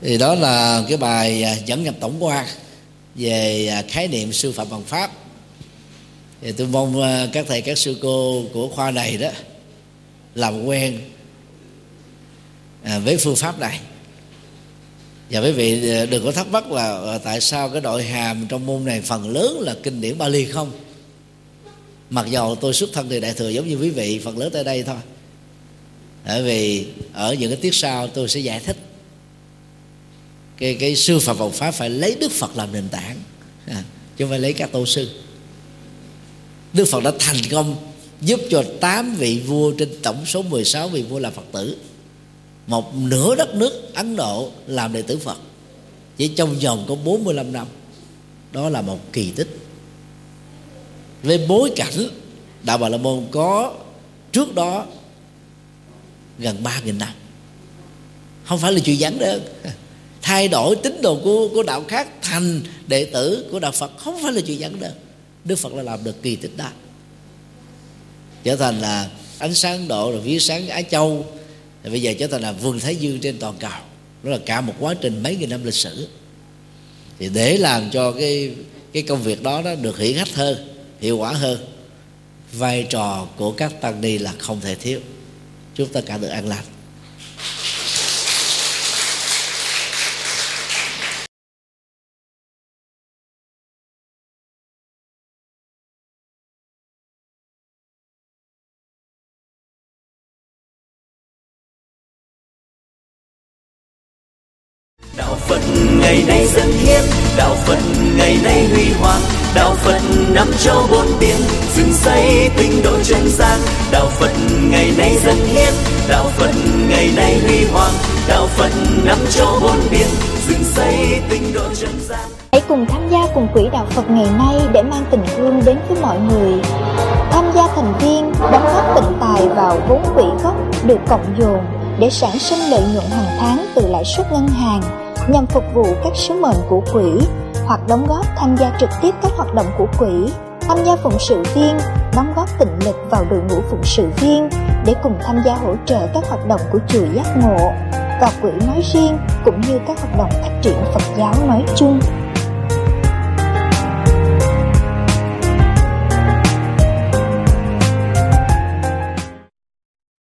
Thì đó là cái bài dẫn nhập tổng quan về khái niệm sư phạm bằng pháp. Thì tôi mong các thầy các sư cô của khoa này đó làm quen với phương pháp này. Và quý vị đừng có thắc mắc là tại sao cái đội hàm trong môn này phần lớn là kinh điển Bali không. Mặc dầu tôi xuất thân từ Đại Thừa giống như quý vị, phần lớn tới đây thôi. Bởi vì ở những cái tiết sau tôi sẽ giải thích cái cái sư phạm Phật pháp phải lấy Đức Phật làm nền tảng, à, chứ không phải lấy các tổ sư. Đức Phật đã thành công giúp cho tám vị vua trên tổng số mười sáu vị vua là Phật tử, một nửa đất nước Ấn Độ làm đệ tử Phật chỉ trong vòng có bốn mươi lăm năm. Đó là một kỳ tích. Với bối cảnh Đạo Bà La Môn có trước đó gần ba nghìn năm, không phải là chuyện giản đơn. Thay đổi tín đồ của, của đạo khác thành đệ tử của đạo Phật không phải là chuyện giản đơn. Đức Phật đã làm được kỳ tích đó, trở thành là ánh sáng Ấn Độ, rồi vía sáng Á Châu, rồi bây giờ trở thành là vườn Thái Dương trên toàn cầu. Đó là cả một quá trình mấy nghìn năm lịch sử. Thì để làm cho cái cái công việc đó, đó được hiển hách hơn, hiệu quả hơn, vai trò của các tăng ni là không thể thiếu. Chúc tất cả được an lành. Đạo Phật ngày nay dân hiến, đạo Phật ngày nay huy hoàng, đạo Phật năm châu bốn biển, dựng xây tinh độ chân gian. Đạo Phật ngày nay dân hiến, đạo Phật ngày nay huy hoàng, đạo Phật năm châu bốn biển, dựng xây tinh độ chân gian. Hãy cùng tham gia cùng quỹ đạo Phật ngày nay để mang tình thương đến với mọi người. Tham gia thành viên, đóng góp tịnh tài vào vốn quỹ gốc được cộng dồn để sản sinh lợi nhuận hàng tháng từ lãi suất ngân hàng nhằm phục vụ các sứ mệnh của quỹ, hoặc đóng góp tham gia trực tiếp các hoạt động của quỹ, tham gia phụng sự viên, đóng góp tịnh lực vào đội ngũ phụng sự viên để cùng tham gia hỗ trợ các hoạt động của chùa Giác Ngộ và quỹ nói riêng, cũng như các hoạt động phát triển Phật giáo nói chung.